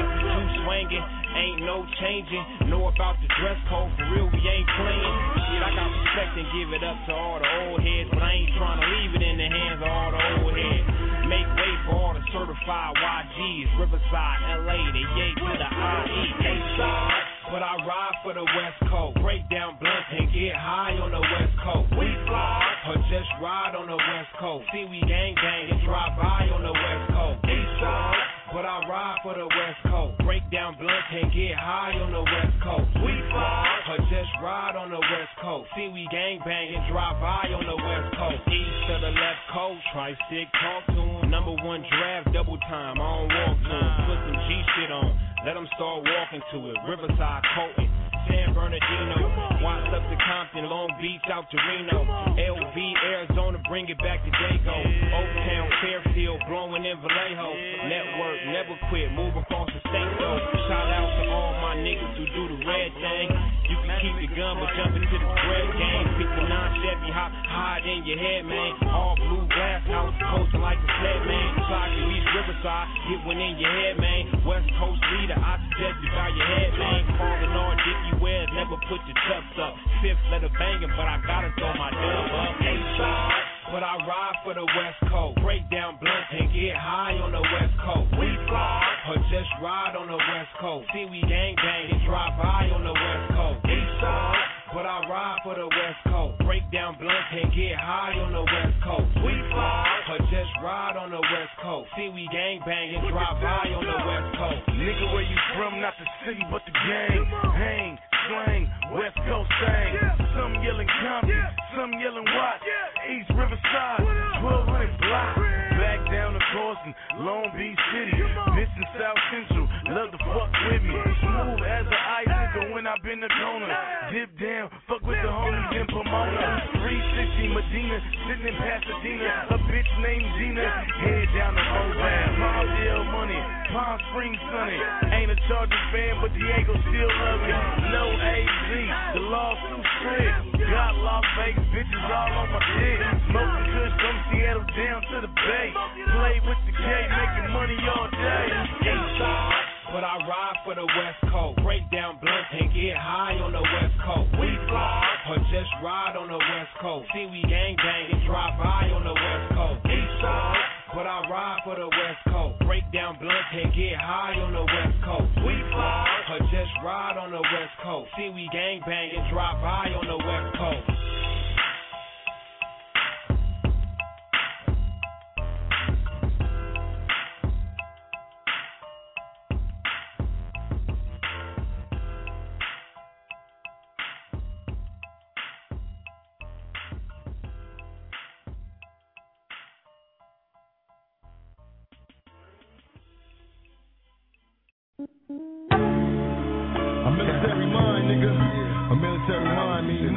52 swinging, ain't no changing. Know about the dress code, for real, we ain't playing. Shit, I got respect and give it up to all the old heads, but I ain't trying to leave it in the hands of all the old heads. Make way for all the certified YGs, Riverside, LA, the yay to the IE, A-side. But I ride for the West Coast. Break down blunts and get high on the West Coast. We fly, or just ride on the West Coast. See, we gang bang and drive by on the West Coast. Eastside, but I ride for the West Coast. Break down blunts and get high on the West Coast. We fly, or just ride on the West Coast. See, we gang bang and drive by on the West Coast. East of the left coast, tri-stick, talk to him. Number one draft, double time, I don't walk to him. Put some G shit on, let them start walking to it. Riverside, Colton, San Bernardino, Watts up to Compton, Long Beach out to Reno, LV, Arizona, bring it back to Dago, Oaktown, Fairfield, blowing in Vallejo, network, never quit, move across the state though. Shout out to all my niggas who do the red thing. You can keep your gun, but jump into the bread game. 59 Chevy, hop hide in your head, man. All blue glass house, coasting like a sled, man. Try to reach Riverside, get one in your head, man. West Coast leader, I suggest you bow your head, man. Calling on Dickie Wells, never put your chucks up. Fifth letter banging, but I gotta throw my dub up. A-side, but I ride for the West Coast. Break down blunts and get high on the West Coast. We fly, or just ride on the West Coast. See, we gang bang and drive by on the West Coast. Eastside, but I ride for the West Coast. Break down blunts and get high on the West Coast. We fly, or just ride on the West Coast. See, we gang bang and drive by on the West Coast. Nigga, where you from? Not the city, but the gang. Hang, slang, West Coast thing. Some yelling Compton, some yelling Watts. East Riverside, 1200 block. Back down to Carson, Long Beach City. Bitch in South Central, love to fuck with me. Smooth as an ice nigga when I been the corner. Dip down, fuck with the homies in Pomona. 360 Medina, sitting in Pasadena. A bitch named Gina, head down to Mobile. Palmdale money, Palm Springs sunny. Ain't a Chargers fan, but Diego still love me. No AZ, the law's too strict. Got Las Vegas bitches all on my dick. Smoking good from Seattle down to the Bay. Play with the K, making money all day. Inside, but I ride for the West Coast. Break down blunts and get high on the West Coast. We fly, or just ride on the West Coast. See, we gang bang and drive by on the West Coast. Eastside, but I ride for the West Coast. Break down blunts and get high on the West Coast. We fly, or just ride on the West Coast. See, we gang bang and drive by on the West Coast.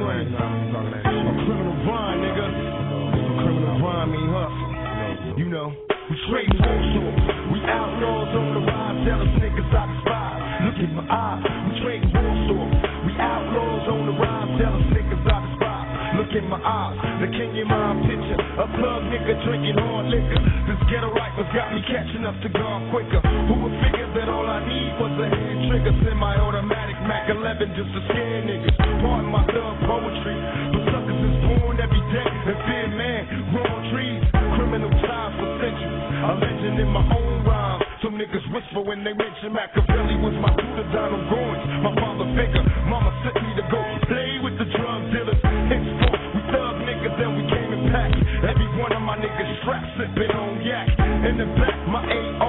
brain. A criminal rhyme, nigga. A criminal rhyme mean hustle. You know, we trade war swords. We outlaws on the rise. Tell us niggas I despise. Look in my eyes. We trade war swords. We outlaws on the rise. Tell us niggas I despise. Look in my eyes, the king in my picture. A plug nigga drinking hard liquor. This ghetto rifle's got me catching up to God quicker. Who would figure that all I need was a hand trigger? Semi-automatic Mac 11 just to scare niggas. Pardon my thug poetry, but suckers is born every day. And fear man, wrong trees, criminal ties for centuries. A legend in my own rhyme. Some niggas whisper when they mention Machiavelli was my Buddha, Donald Goins, my father figure. Mama sent me to go play with the drug dealers. Henceforth, we thug niggas and we came in packs. Every one of my niggas strapped, sipping on yak. In the back, my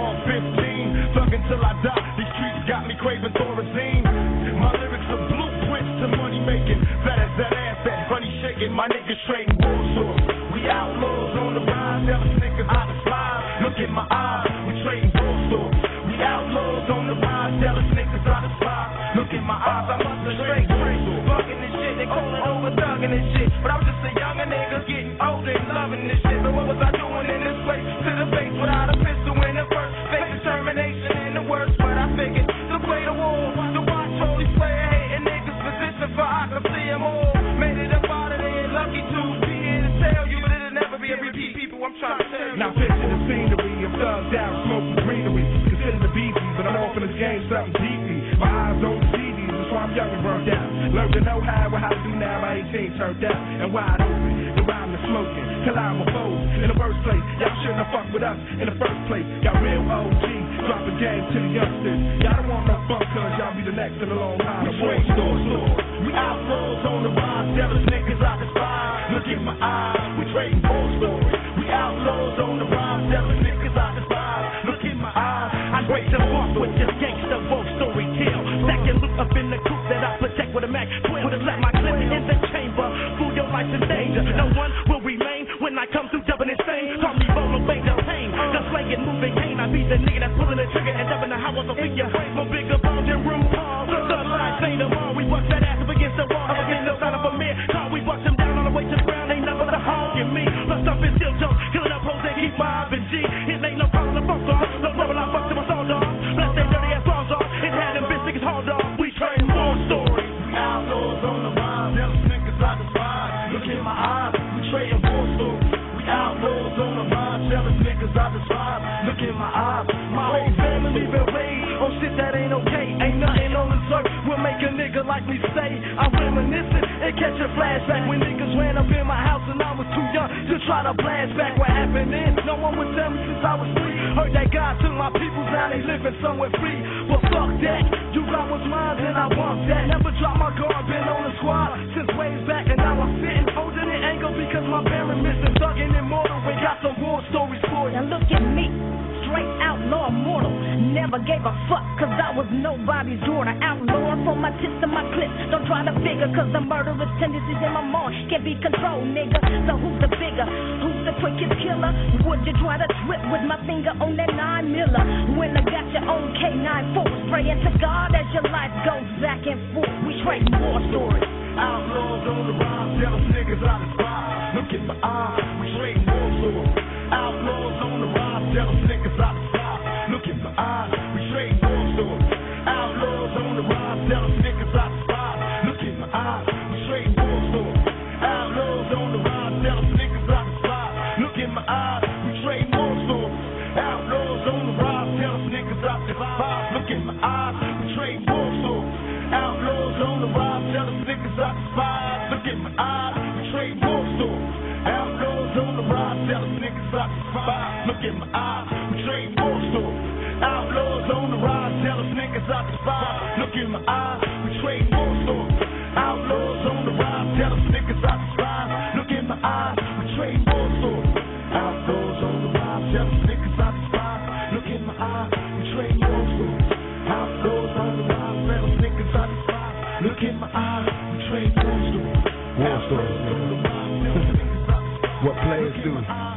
AR-15, thuggin' till I die. These streets got me craving Thorazine. My lyrics are blueprints to money making. Fat as that ass, that honey shaking. My niggas trading war swords. We outlaws on the rise. Tell us niggas how to slide. Look in my eyes. We trading war swords. We outlaws on the rise. Tell us niggas how to slide. Look in my eyes. I must have straight bugging this shit. They calling over thugging this shit. But I was just a younger nigga getting older and loving this shit. So what was I doing in this place? To the face without a pistol in the first. Fake determination in the worst. But I figured to play the war. To watch holy player hating niggas position for I can see them all. Made it up out of there. Lucky to be here to tell you. But it'll never be a repeat. People, I'm trying to tell you. Now picture the scenery of thugged out, smoking greenery. Consider the beefy, but I'm off in this game, something deeply. My eyes on the CDs, that's why I'm young and burnt out. Learned to know how to do now by 18 turned out. And wide open, the rhyme is smoking, till I'm a foe. In the first place, y'all shouldn't have fucked with us in the first place. Got real OG, dropping game to the youngsters. Y'all don't want no fun, cause y'all be the next in a long time. We trade stores, we outlaws on the rise. Tell us niggas I despise. Look in my eyes, we trading war stories. We outlaws on the rise. Tell us niggas I despise. Look in my eyes. I break the boss with this gangster war story tale. Second look up in the coupe that I protect with a Mac 12. Would have let my clip in the chamber. Fool your life in danger. No one will remain when I come through dubbing insane. Call me roll away the pain. The slaying moving cane. I be the nigga that's pulling the trigger and dubbing the house of your brain. More bigger bones than RuPaul. The line say them all. We bust that ass up against the wall. Up against the side of a mirror. Car we bust them down on the way to the ground. Ain't nothing but a hog in me. Plus up is still jokes. Killing up hoes and keep mobbing G. It ain't no problem to fuck off. No trouble I fuck to my soul dog. Bless they dirty ass balls off. It had them bitch niggas hauled off. We train more stories. We outlaws on the rise. Tell us niggas I despise. Look in my eyes. We trading war stories. We outlaws on the rise. Tell us niggas I despise. Look in my eyes. My whole family been raised on shit that ain't okay. Ain't nothing on this earth will make a nigga like me say I'm reminiscing and catch a flashback when niggas ran up in my house and I was too young to try to blast back what happened then. No one would tell me since I was 3. Heard that God took my people, now they living somewhere free. But fuck that, you got what's mine and I want that. Never drop my guard, been on the squad since ways back and now I'm sitting holding an angle because my parents missing. Thugging immortal, we got some war stories for you. Now look at me. Straight outlaw immortal. Never gave a fuck cause I was nobody's daughter. Outlaw for my tips and my clips. Don't try to figure cause the murderous tendencies in my mind can't be controlled, nigga. So who's the bigger? Who's the quickest killer? Would you try to trip with my finger on that 9mm? When I got your own K94, praying to God as your life goes back and forth. We trade war stories. Outlaws on the rise. Tell us niggas I despise. Look in my eyes. We trade war stories. Outlaws on the rise. Tell us niggas I despise. Look in my eyes. We trade war stories. Outlaws on the rise. Tell us niggas I despise. Look in my eyes. We trade war stories. Outlaws on the rise. Tell us niggas I despise. Look in my eyes. We trade war stories. Outlaws on the rise. Tell us niggas I despise. Look in my eyes. We trade war stories. Outlaws on the rise. Tell us niggas I despise. Look in my eyes. We trade war stories. Outlaws on the rise. Tell us niggas I despise. Look in my eyes. We trade war stories. Outlaws on the rise. Tell us niggas I despise. Look in my eyes. We trade war stories. Outlaws on the rise. Tell us niggas I despise. Look in my eyes. We trade war stories. Outlaws on the rise. Tell us niggas I despise. Look in my eyes. We trade war stories. Outlaws on the rise. Tell us niggas I despise. Look in my eyes. We trade war stories. War stories, nigga. What players do.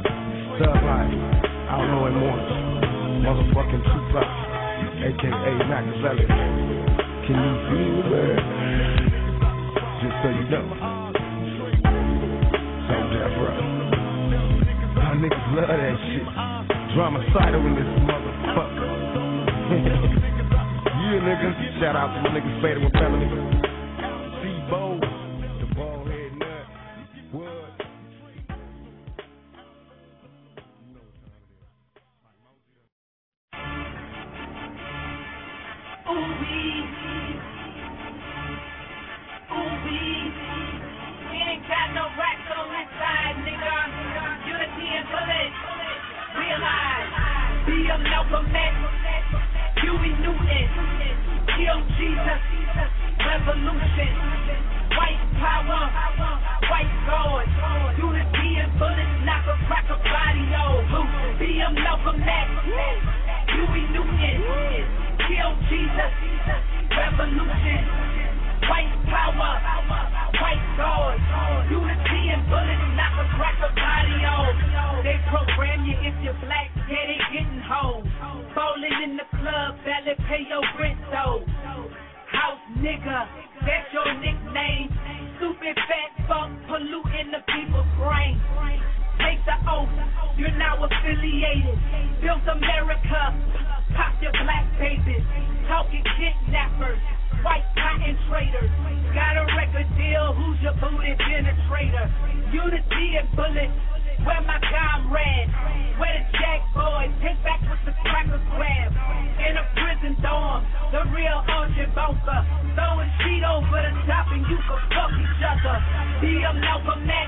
Thug life. Outlaw immortals. Motherfucking Tupac. A.K.A. Machiavelli. Can you feel it? Just so you know. niggas love that shit. Dramacidal in this motherfucker. Yeah, niggas. Shout out to my niggas Fatal with Felony. C-Bo, the bald head nut. What? We ain't got no racks on this side, nigga. Unity and bullet. Realize. B.M. Malcolm X. Huey Newton. Kill Jesus. Revolution. White power. White God. Unity and bullets. Knock a crack a body, yo. B.M. Malcolm X. Huey Newton. Kill Jesus. Revolution. White power, white God, unity and bullets, knock a crack a body off. They program you if you're black, yeah, they getting home. Bowling in the club, barely pay your rent though. House nigga, that's your nickname. Stupid fat fuck polluting the people's brain. Take the oath, you're now affiliated. Built America, pop your black babies. Talking kidnappers, white cotton traders. Got a record deal, who's your booty penetrator? Unity and bullets, where my comrades? Where the jack boys, take back with the cracker grab. In a prison dorm, the real Archie Bunker. Throwing sheet over the top and you can fuck each other. B.M. Malcolm X,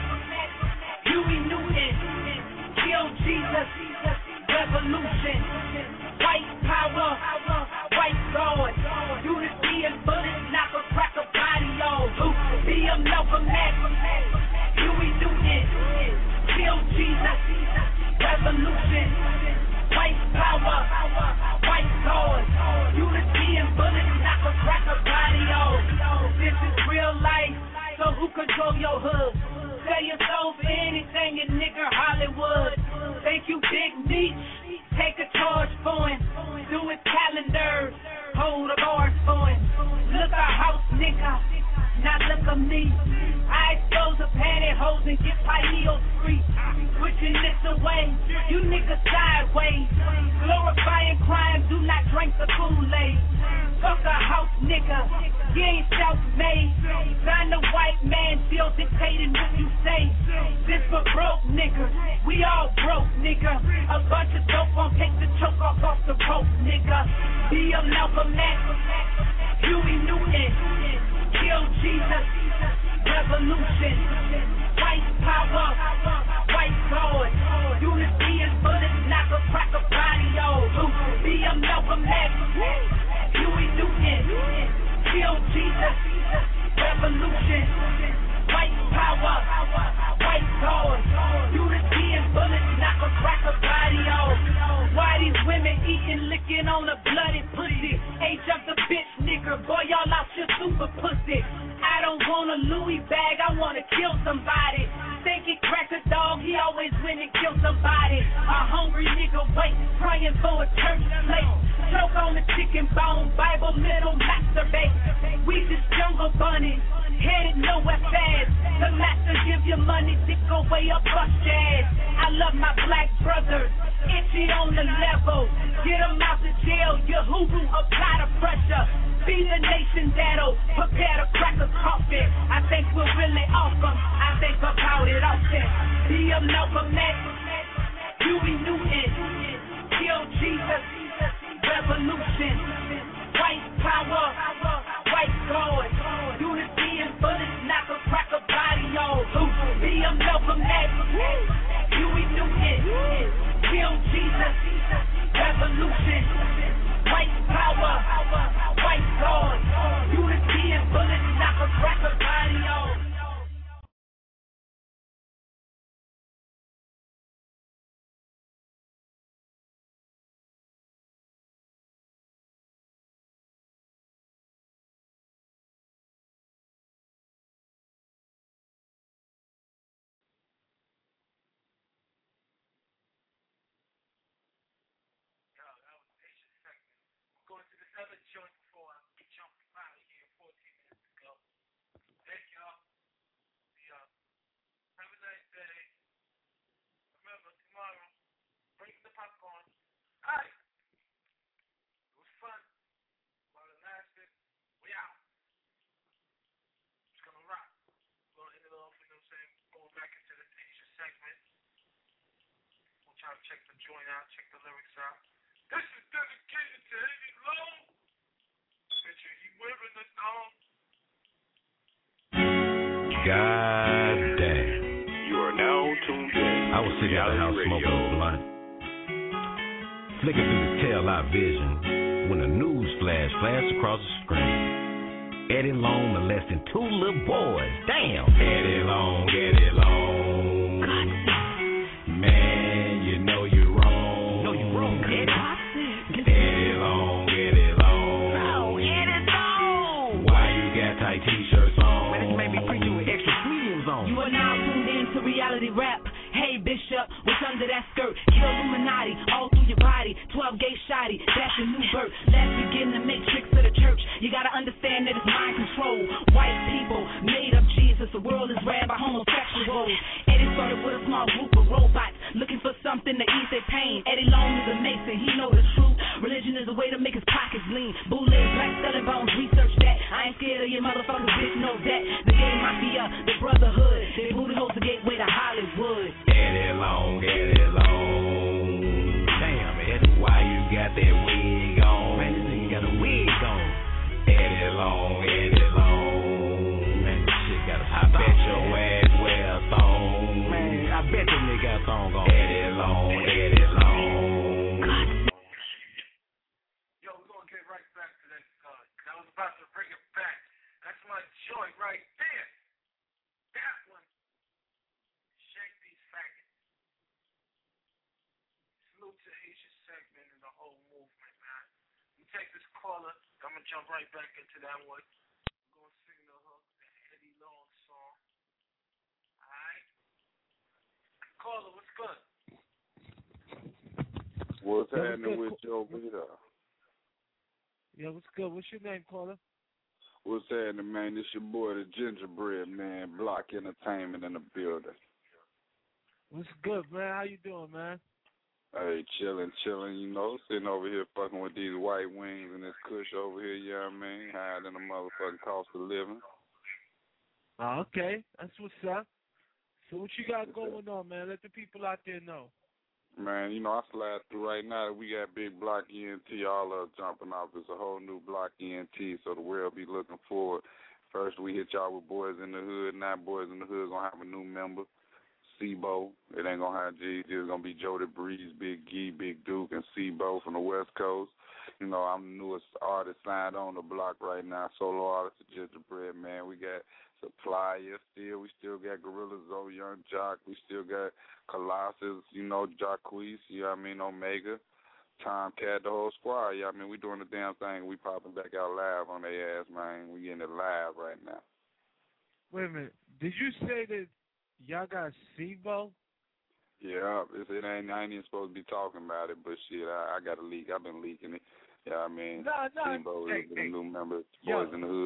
Huey Newton, kill Jesus, revolution, white power, white God, unity and bullets, knock a crack a body off. B.M. Malcolm X, Huey Newton, kill Jesus, revolution, white power, white God, unity and bullets, knock a crack a body off. This is real life, so who control your hood? Sell your soul for anything in nigga Hollywood. Thank you, Big Meech. Take a charge for him. Do it calendars. Hold a bars for him. Look a house, nigga. Now look at me. I expose the pantyhose and get Paineal free. Switching this away. You niggas sideways. Glorifying crime. Do not drink the Kool-Aid. Fuck a house, nigga. You ain't self-made. Sign the white man still dictating what you say. This for broke niggas. We all broke, nigga. A bunch of dope won't take the choke off the rope, nigga. B.M. Malcolm X, Huey Newton, kill Jesus, revolution, white power, white God, unity and bullets, knock a crack a body, yo. B.M. Malcolm X, Huey Newton, kill Jesus, revolution, white power, white God, unity and bullets, knock a crack a body off. Why these women eating, licking on a bloody pussy? Age of the bitch, nigga, boy, y'all out your super pussy. I don't want a Louis bag, I wanna kill somebody. Thinking cracker dog, he always win and kill somebody. A hungry nigga wait, praying for a church plate. Choke on the chicken bone, Bible middle masturbate. We just jungle bunnies, headed nowhere fast. The master give you money, dick go way up bust your ass. I love my black brothers, itchy on the level. Get them out the jail, you hoodoo, apply the pressure. Be the nation that'll prepare to crack a coffin. I think we're really awesome, I think about it often. B.M. Malcolm X, Huey Newton, kill Jesus, revolution, white power, white God, unity and bullets, knock a crack a body off. B.M. Malcolm X, Huey Newton, kill Jesus, revolution, white power, white God, unity and bullets, knock a crack a body off. try to check the joint out, check the lyrics out. This is dedicated to Eddie Long. Picture he wearing the thong. God damn. You are now tuned in. I was sitting at the house smoking a blunt, flicking through the tail-light vision when a news flash flashed across the screen. Eddie Long molesting 2 little boys. Damn. Eddie Long, Eddie Long. Man, you know you're wrong. No, you're wrong, Eddie. Eddie Long, Eddie Long. No, Eddie Long. Why you got tight t-shirts on? Man, you made me preach you with extra mediums on. You are now tuned in to reality rap. Hey Bishop, what's under that skirt? Kill Illuminati, all through your body. 12 gay shoddy, that's a new birth. Let's begin the matrix of the church. You gotta understand that it's mind control. White people made up Jesus. The world is ran by homosexuals. Eddie started with a small group of robots looking for something to ease their pain. Eddie Long is a Mason, he know the truth. Religion is a way to make his pockets lean. Bootleg, black selling bones, research that. I ain't scared of your motherfuckers, bitch, know that. The gay mafia, the brotherhood, they booty holes the gateway to Hollywood. Eddie Long, Eddie Long. Damn, Eddie, why you got that wig on? Man, this nigga got a wig on. Eddie Long, Eddie Long. Man, this shit got a I bet your ass wear a thong. Man, I bet that nigga got a thong on. Eddie Long, Eddie Long. Yo, we're gonna get right back to that. I was about to bring it back. That's my joint right there. That one. Shake these faggots. Salute to Asia segment and the whole movement, man. We take this caller. I'm gonna jump right back into that one. We're gonna sing the hook, the Eddie Long song. Alright? Caller, what's good? What's happening with Joe Vita? Yeah, what's good? What's your name, caller? What's happening, man? This your boy, the Gingerbread Man, Block Entertainment in the building. What's good, man? How you doing, man? Hey, chilling, you know, sitting over here fucking with these white wings and this kush over here, you know what I mean? Higher than the motherfucking cost of living. Oh, okay. That's what's up. So what you got going on, man? Let the people out there know. Man, you know, I slide through right now. We got big Block ENT all up jumping off. It's a whole new Block ENT, so the world be looking forward. First, we hit y'all with Boys in the Hood. Now, Boys in the Hood going to have a new member, Sebo. It ain't going to have G. It's going to be Jody Breeze, Big Gee, Big Duke, and Sebo from the West Coast. You know, I'm the newest artist signed on the block right now, solo artist of Gingerbread, man. We got Supplier still. We still got Gorilla Zoe, Young Jock. We still got Colossus, you know, Jacquees, you know what I mean, Omega, Tomcat, the whole squad. Yeah, I mean, we doing the damn thing. We popping back out live on their ass, man. We getting it live right now. Wait a minute. Did you say that y'all got Sebo? Yeah, I ain't even supposed to be talking about it, but shit, I got a leak. I've been leaking it. Yeah, I mean, Sebo is a new member of Boys in the Hood.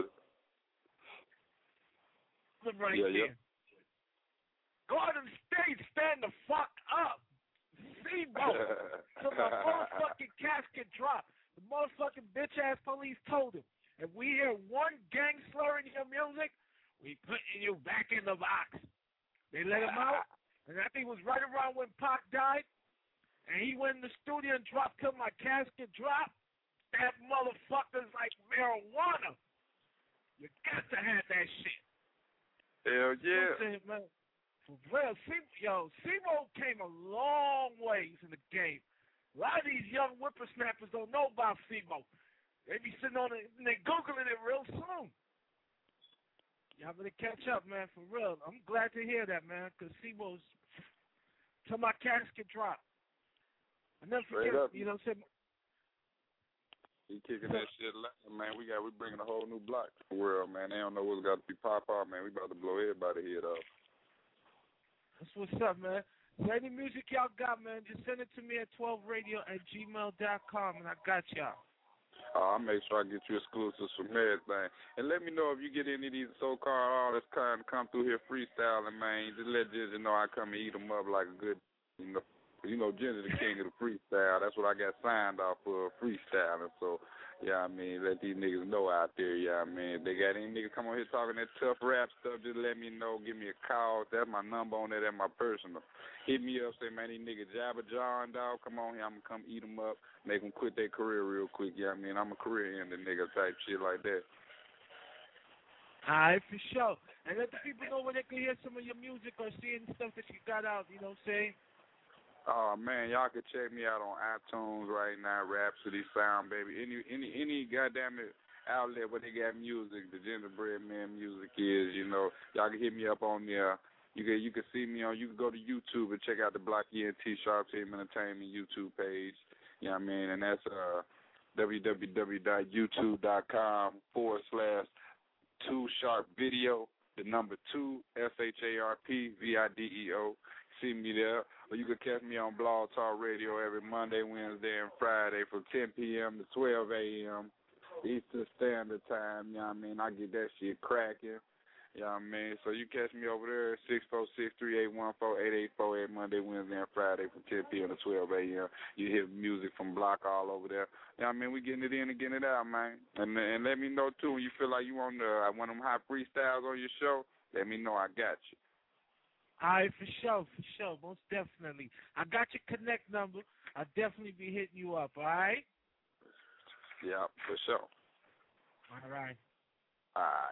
Right there. Garden State, stand the fuck up. Sebo. So my motherfucking casket dropped. The motherfucking bitch-ass police told him, if we hear one gang slur in your music, we putting you back in the box. They let him out, and I think it was right around when Pac died, and he went in the studio and dropped till my casket dropped. That motherfucker's like marijuana. You got to have that shit. Hell yeah. Man, for real, Sebo came a long ways in the game. A lot of these young whippersnappers don't know about Sebo. They be sitting on it and they Googling it real soon. Y'all better catch up, man, for real. I'm glad to hear that, man, because Sebo's till my casket drop. I never forget, you know what I'm saying? He kicking that shit loud, man. We bringing a whole new block to the world, man. They don't know what's got to be pop out, man. We about to blow everybody head off. That's what's up, man. So any music y'all got, man, just send it to me at 12radio@gmail.com, and I got y'all. I'll make sure I get you exclusives from everything. And let me know if you get any of these so-called artists kind of come through here freestyling, man. Just let Ginger know I come and eat them up like a good, you know, You know, Ginger the king of the freestyle. That's what I got signed off for, freestyling. So, yeah, I mean, let these niggas know out there, yeah, I mean, if they got any niggas come on here talking that tough rap stuff, just let me know. Give me a call. That's my number on there. That's my personal. Hit me up. Say, man, these niggas Jabba John, dog, come on here. I'm going to come eat them up, make them quit their career real quick, yeah, I mean, I'm a career-ending nigga type shit like that. All right, for sure. And let the people know where they can hear some of your music or see any stuff that you got out, you know what I'm saying? Oh man, y'all can check me out on iTunes right now, Rhapsody Sound, baby. Any goddamn outlet where they got music, the Gingerbread Man music is, you know. Y'all can hit me up on there. You can see me on. You can go to YouTube and check out the Block ENT Sharp Team Entertainment YouTube page. You know what I mean? And that's www.youtube.com/2sharpvideo, the number 2 SHARPVIDEO. See me there. Or you can catch me on Blog Talk Radio every Monday, Wednesday, and Friday from 10 p.m. to 12 a.m. Eastern Standard Time. You know what I mean? I get that shit cracking. You know what I mean? So you catch me over there at 646-381-4884 every Monday, Wednesday, and Friday from 10 p.m. to 12 a.m. You hear music from Block all over there. You know what I mean? We getting it in and getting it out, man. And let me know, too, when you feel like you want one of them hot freestyles on your show, let me know. I got you. All right, for sure, most definitely. I got your connect number. I'll definitely be hitting you up, all right? Yeah, for sure. All right. All right.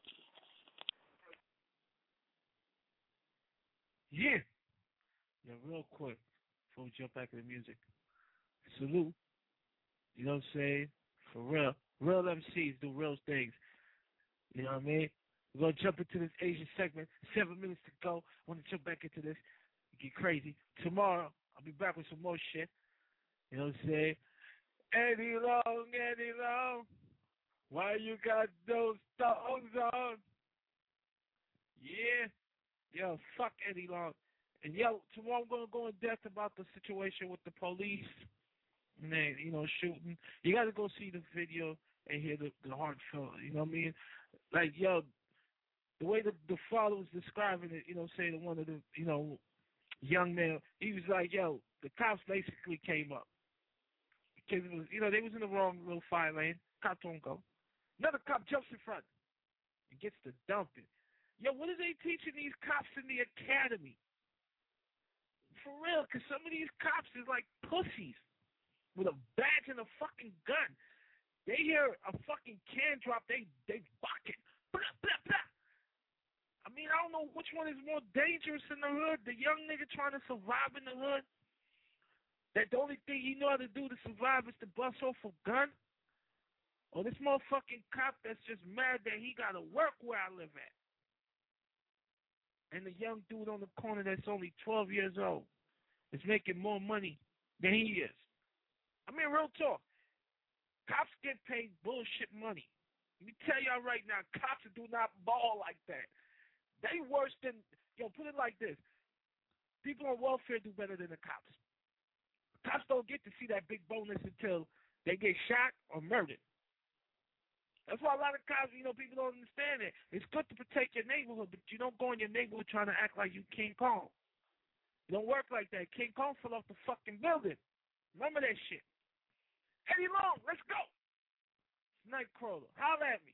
Yeah. Yeah, real quick, before we jump back to the music. Salute. You know what I'm saying? For real. Real MCs do real things. You know what I mean? We're going to jump into this Asian segment. 7 minutes to go. I want to jump back into this. Get crazy. Tomorrow, I'll be back with some more shit. You know what I'm saying? Eddie Long, why you got those thongs on? Yeah. Yo, fuck Eddie Long. And yo, tomorrow I'm going to go in depth about the situation with the police and they, you know, shooting. You got to go see the video and hear the heartfelt, you know what I mean? Like, yo, the way the father was describing it, you know, saying one of the, you know, young men, he was like, yo, the cops basically came up. Because it was, you know, they was in the wrong little fire lane. Cop don't go. Another cop jumps in front and gets to dumping. Yo, what are they teaching these cops in the academy? For real, because some of these cops is like pussies with a badge and a fucking gun. They hear a fucking can drop, they bucket. Blah, blah, blah. I mean, I don't know which one is more dangerous in the hood. The young nigga trying to survive in the hood, that the only thing he know how to do to survive is to bust off a gun? Or this motherfucking cop that's just mad that he got to work where I live at. And the young dude on the corner that's only 12 years old is making more money than he is. I mean, real talk. Cops get paid bullshit money. Let me tell y'all right now, cops do not ball like that. They worse than, put it like this. People on welfare do better than the cops. Cops don't get to see that big bonus until they get shot or murdered. That's why a lot of cops, people don't understand it. It's good to protect your neighborhood, but you don't go in your neighborhood trying to act like you King Kong. It don't work like that. King Kong fell off the fucking building. Remember that shit. Eddie Long, let's go. Nightcrawler, holla at me.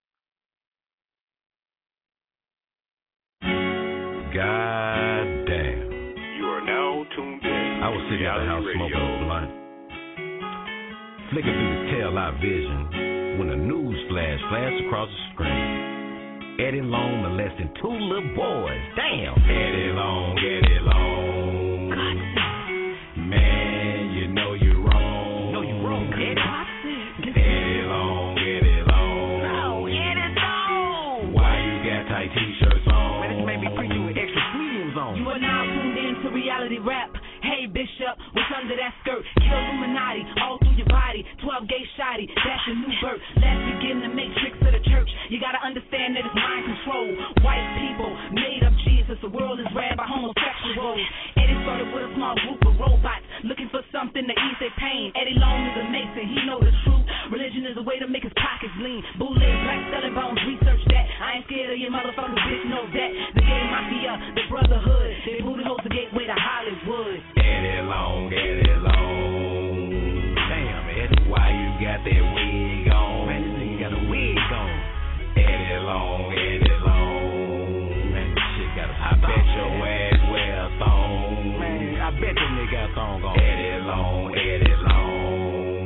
God damn. You are now tuned in. I was sitting at the house smoking a blunt, flicking through the tail-light vision, when a news flash flashed across the screen. Eddie Long molesting 2 little boys. Damn. Eddie Long, Eddie Long. Man, you know you're wrong. Know you're wrong, Eddie. Eddie Long, Eddie Long. No, Eddie Long. Why you got tight t-shirts on? Man, this made me preach you with extra premiums on. You are now tuned in to reality rap. Hey, Bishop, what's under that skirt? Kill Illuminati, all through your body. 12 gay shoddy, that's your new birth. Let's begin the matrix of the church. You gotta understand that it's mind control. White people made up Jesus. The world is ran by homosexuals. Eddie started with a small group of robots looking for something to ease their pain. Eddie Long is a Mason, he know the truth. Religion is a way to make his pockets lean. Bootleg, black selling bones, research that. I ain't scared of your motherfuckers, bitch, know that. The gay mafia, the brotherhood, they booty hoes the gateway to Hollywood. Eddie Eddie Long. Damn, Eddie, why you got that wig on? Man, this nigga got a wig on. Eddie Long, Eddie Long. Man, this shit got a I bet your ass wear a thong. Man, I bet that nigga got a thong on. Eddie Long, Eddie Long.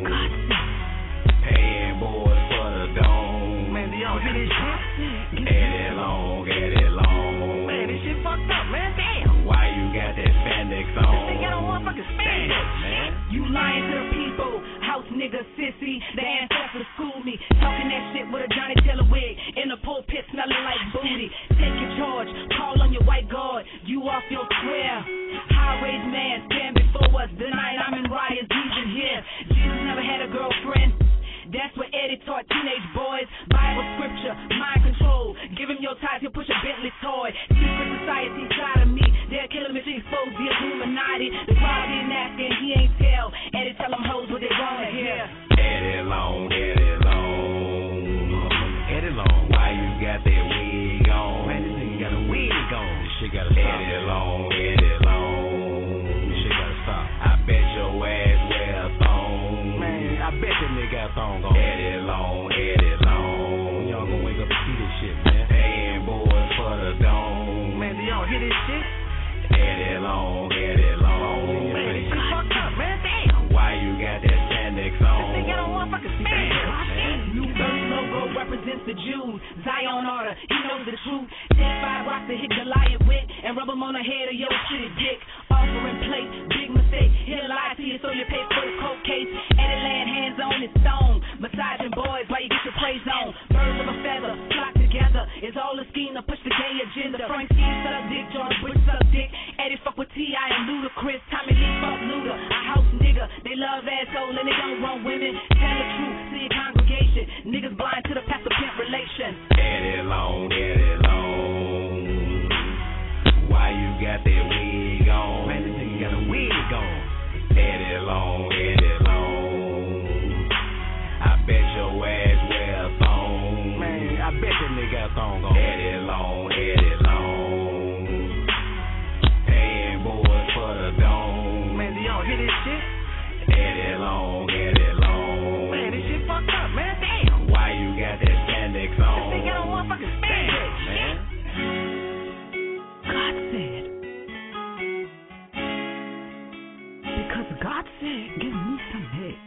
Paying boys for the dome. Man, do y'all hear this shit? Eddie Long, Eddie Long. Man, this shit fucked up, man. Damn. Why you got that spandex on? This nigga got a motherfucking spandex, man. You lying to the people, house nigga sissy. The ancestors schooled me, talking that shit with a Johnny Taylor wig in the pulpit, smelling like booty. Take your charge, call on your white guard. You off your square. High raised man stand before us. The night I'm in riots, Jesus here. Jesus never had a girlfriend. That's what Eddie taught teenage boys. Bible scripture, mind control. Give him your ties, he'll push a Bentley toy. Secret society side of me. They'll kill him if he exposed the Illuminati. The crowd didn't ask and he ain't tell. Eddie tell them hoes what they wanna hear. Eddie Long, Eddie Long. Eddie Long, why you got that wig on? Man, this nigga got a wig on. This shit gotta stop. Eddie Long, Eddie Long. This shit gotta stop. I bet your ass wear a thong. Man, I bet that nigga got a thong on. Eddie Long, Eddie Long. Y'all gonna wake up and see this shit, man. Paying boys for the dome. Man, do y'all hear this shit? Eddie Long, Eddie Long. Man, this shit fucked up, man. Damn. Why you got that spandex on? This nigga don't want fucking spandex, man. New Birth logo represents the Jews. Zion order, he knows the truth. Take 5 rocks to hit Goliath with and rub him on the head of your shitty dick. Offering plate, big mistake. He'll lie to you so you pay for the court case. Eddie laying hands on his stone. Massaging boys while you get your praise on. Birds of a feather, flock together. It's all a scheme to push the gay agenda. Frank C. suck dick, George Bush suck dick. Eddie fuck with T.I. and Ludacris. Tommy Lee fuck Luda. A house nigga. They love asshole and they don't run women. Tell the truth to your congregation. Niggas blind to the pastor pimp relation. Eddie Long, Eddie Long. Why you got that wig on? Man, this nigga got a wig on. Eddie Long, Eddie Long. I bet your ass wear a thong. Man, I bet that nigga got a thong on. Eddie Long, Eddie Long. Paying boys for the dome. Man, do y'all hear this shit? Eddie Long, Eddie Long. Man, this shit fucked up, man. Damn. Why you got that spandex on? This nigga don't want fucking spandex, man. God said. Because God said, give me some head.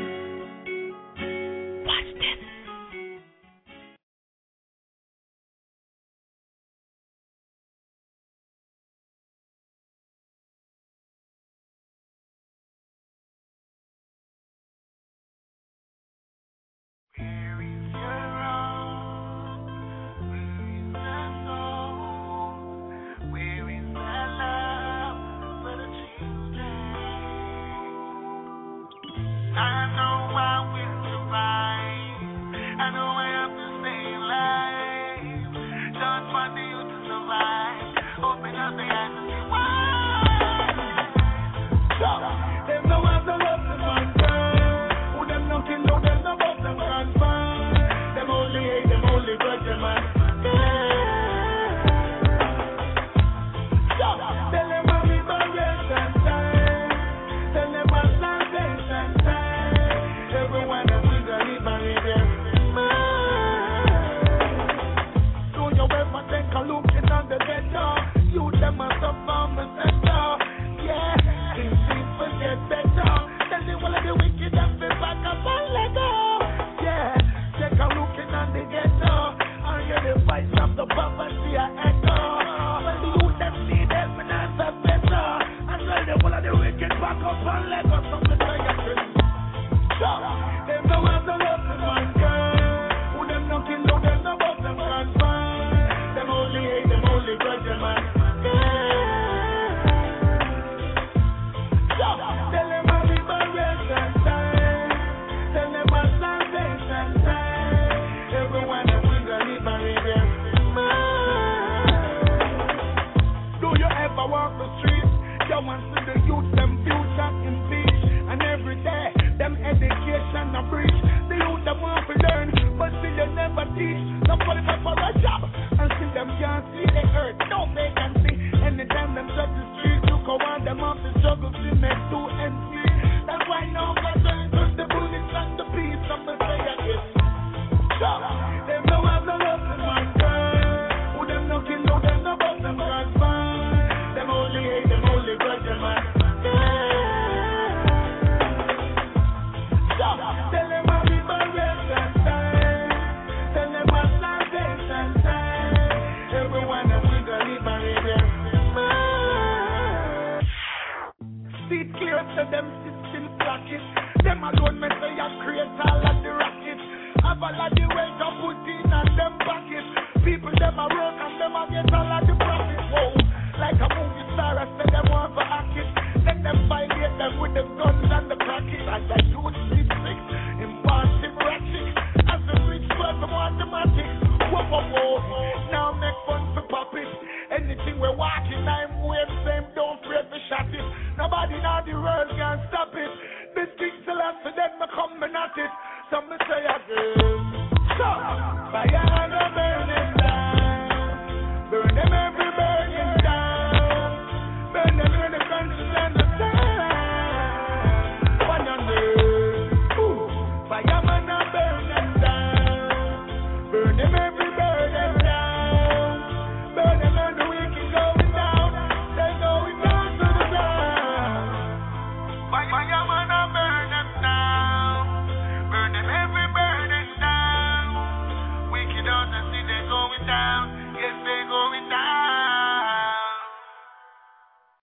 Watch this. Them shut the streets, you go on them off the struggle to make to end see it clear, so them still practice. Them alone may say I create all of the rackets. Have a lot of way to put in and them pockets. People them a work and them a get all of the profit. Whoa, like a movie star, I say them want to act it. Then them violate them with the guns and the crackets. As I do it, six, impulsive ratchet. As a rich person, mathematics. Whoa. Now make fun to pop it. Anything we're watching, I'm wave same, don't afraid to shot it. Nobody in the world can stop it. This thing still has to then come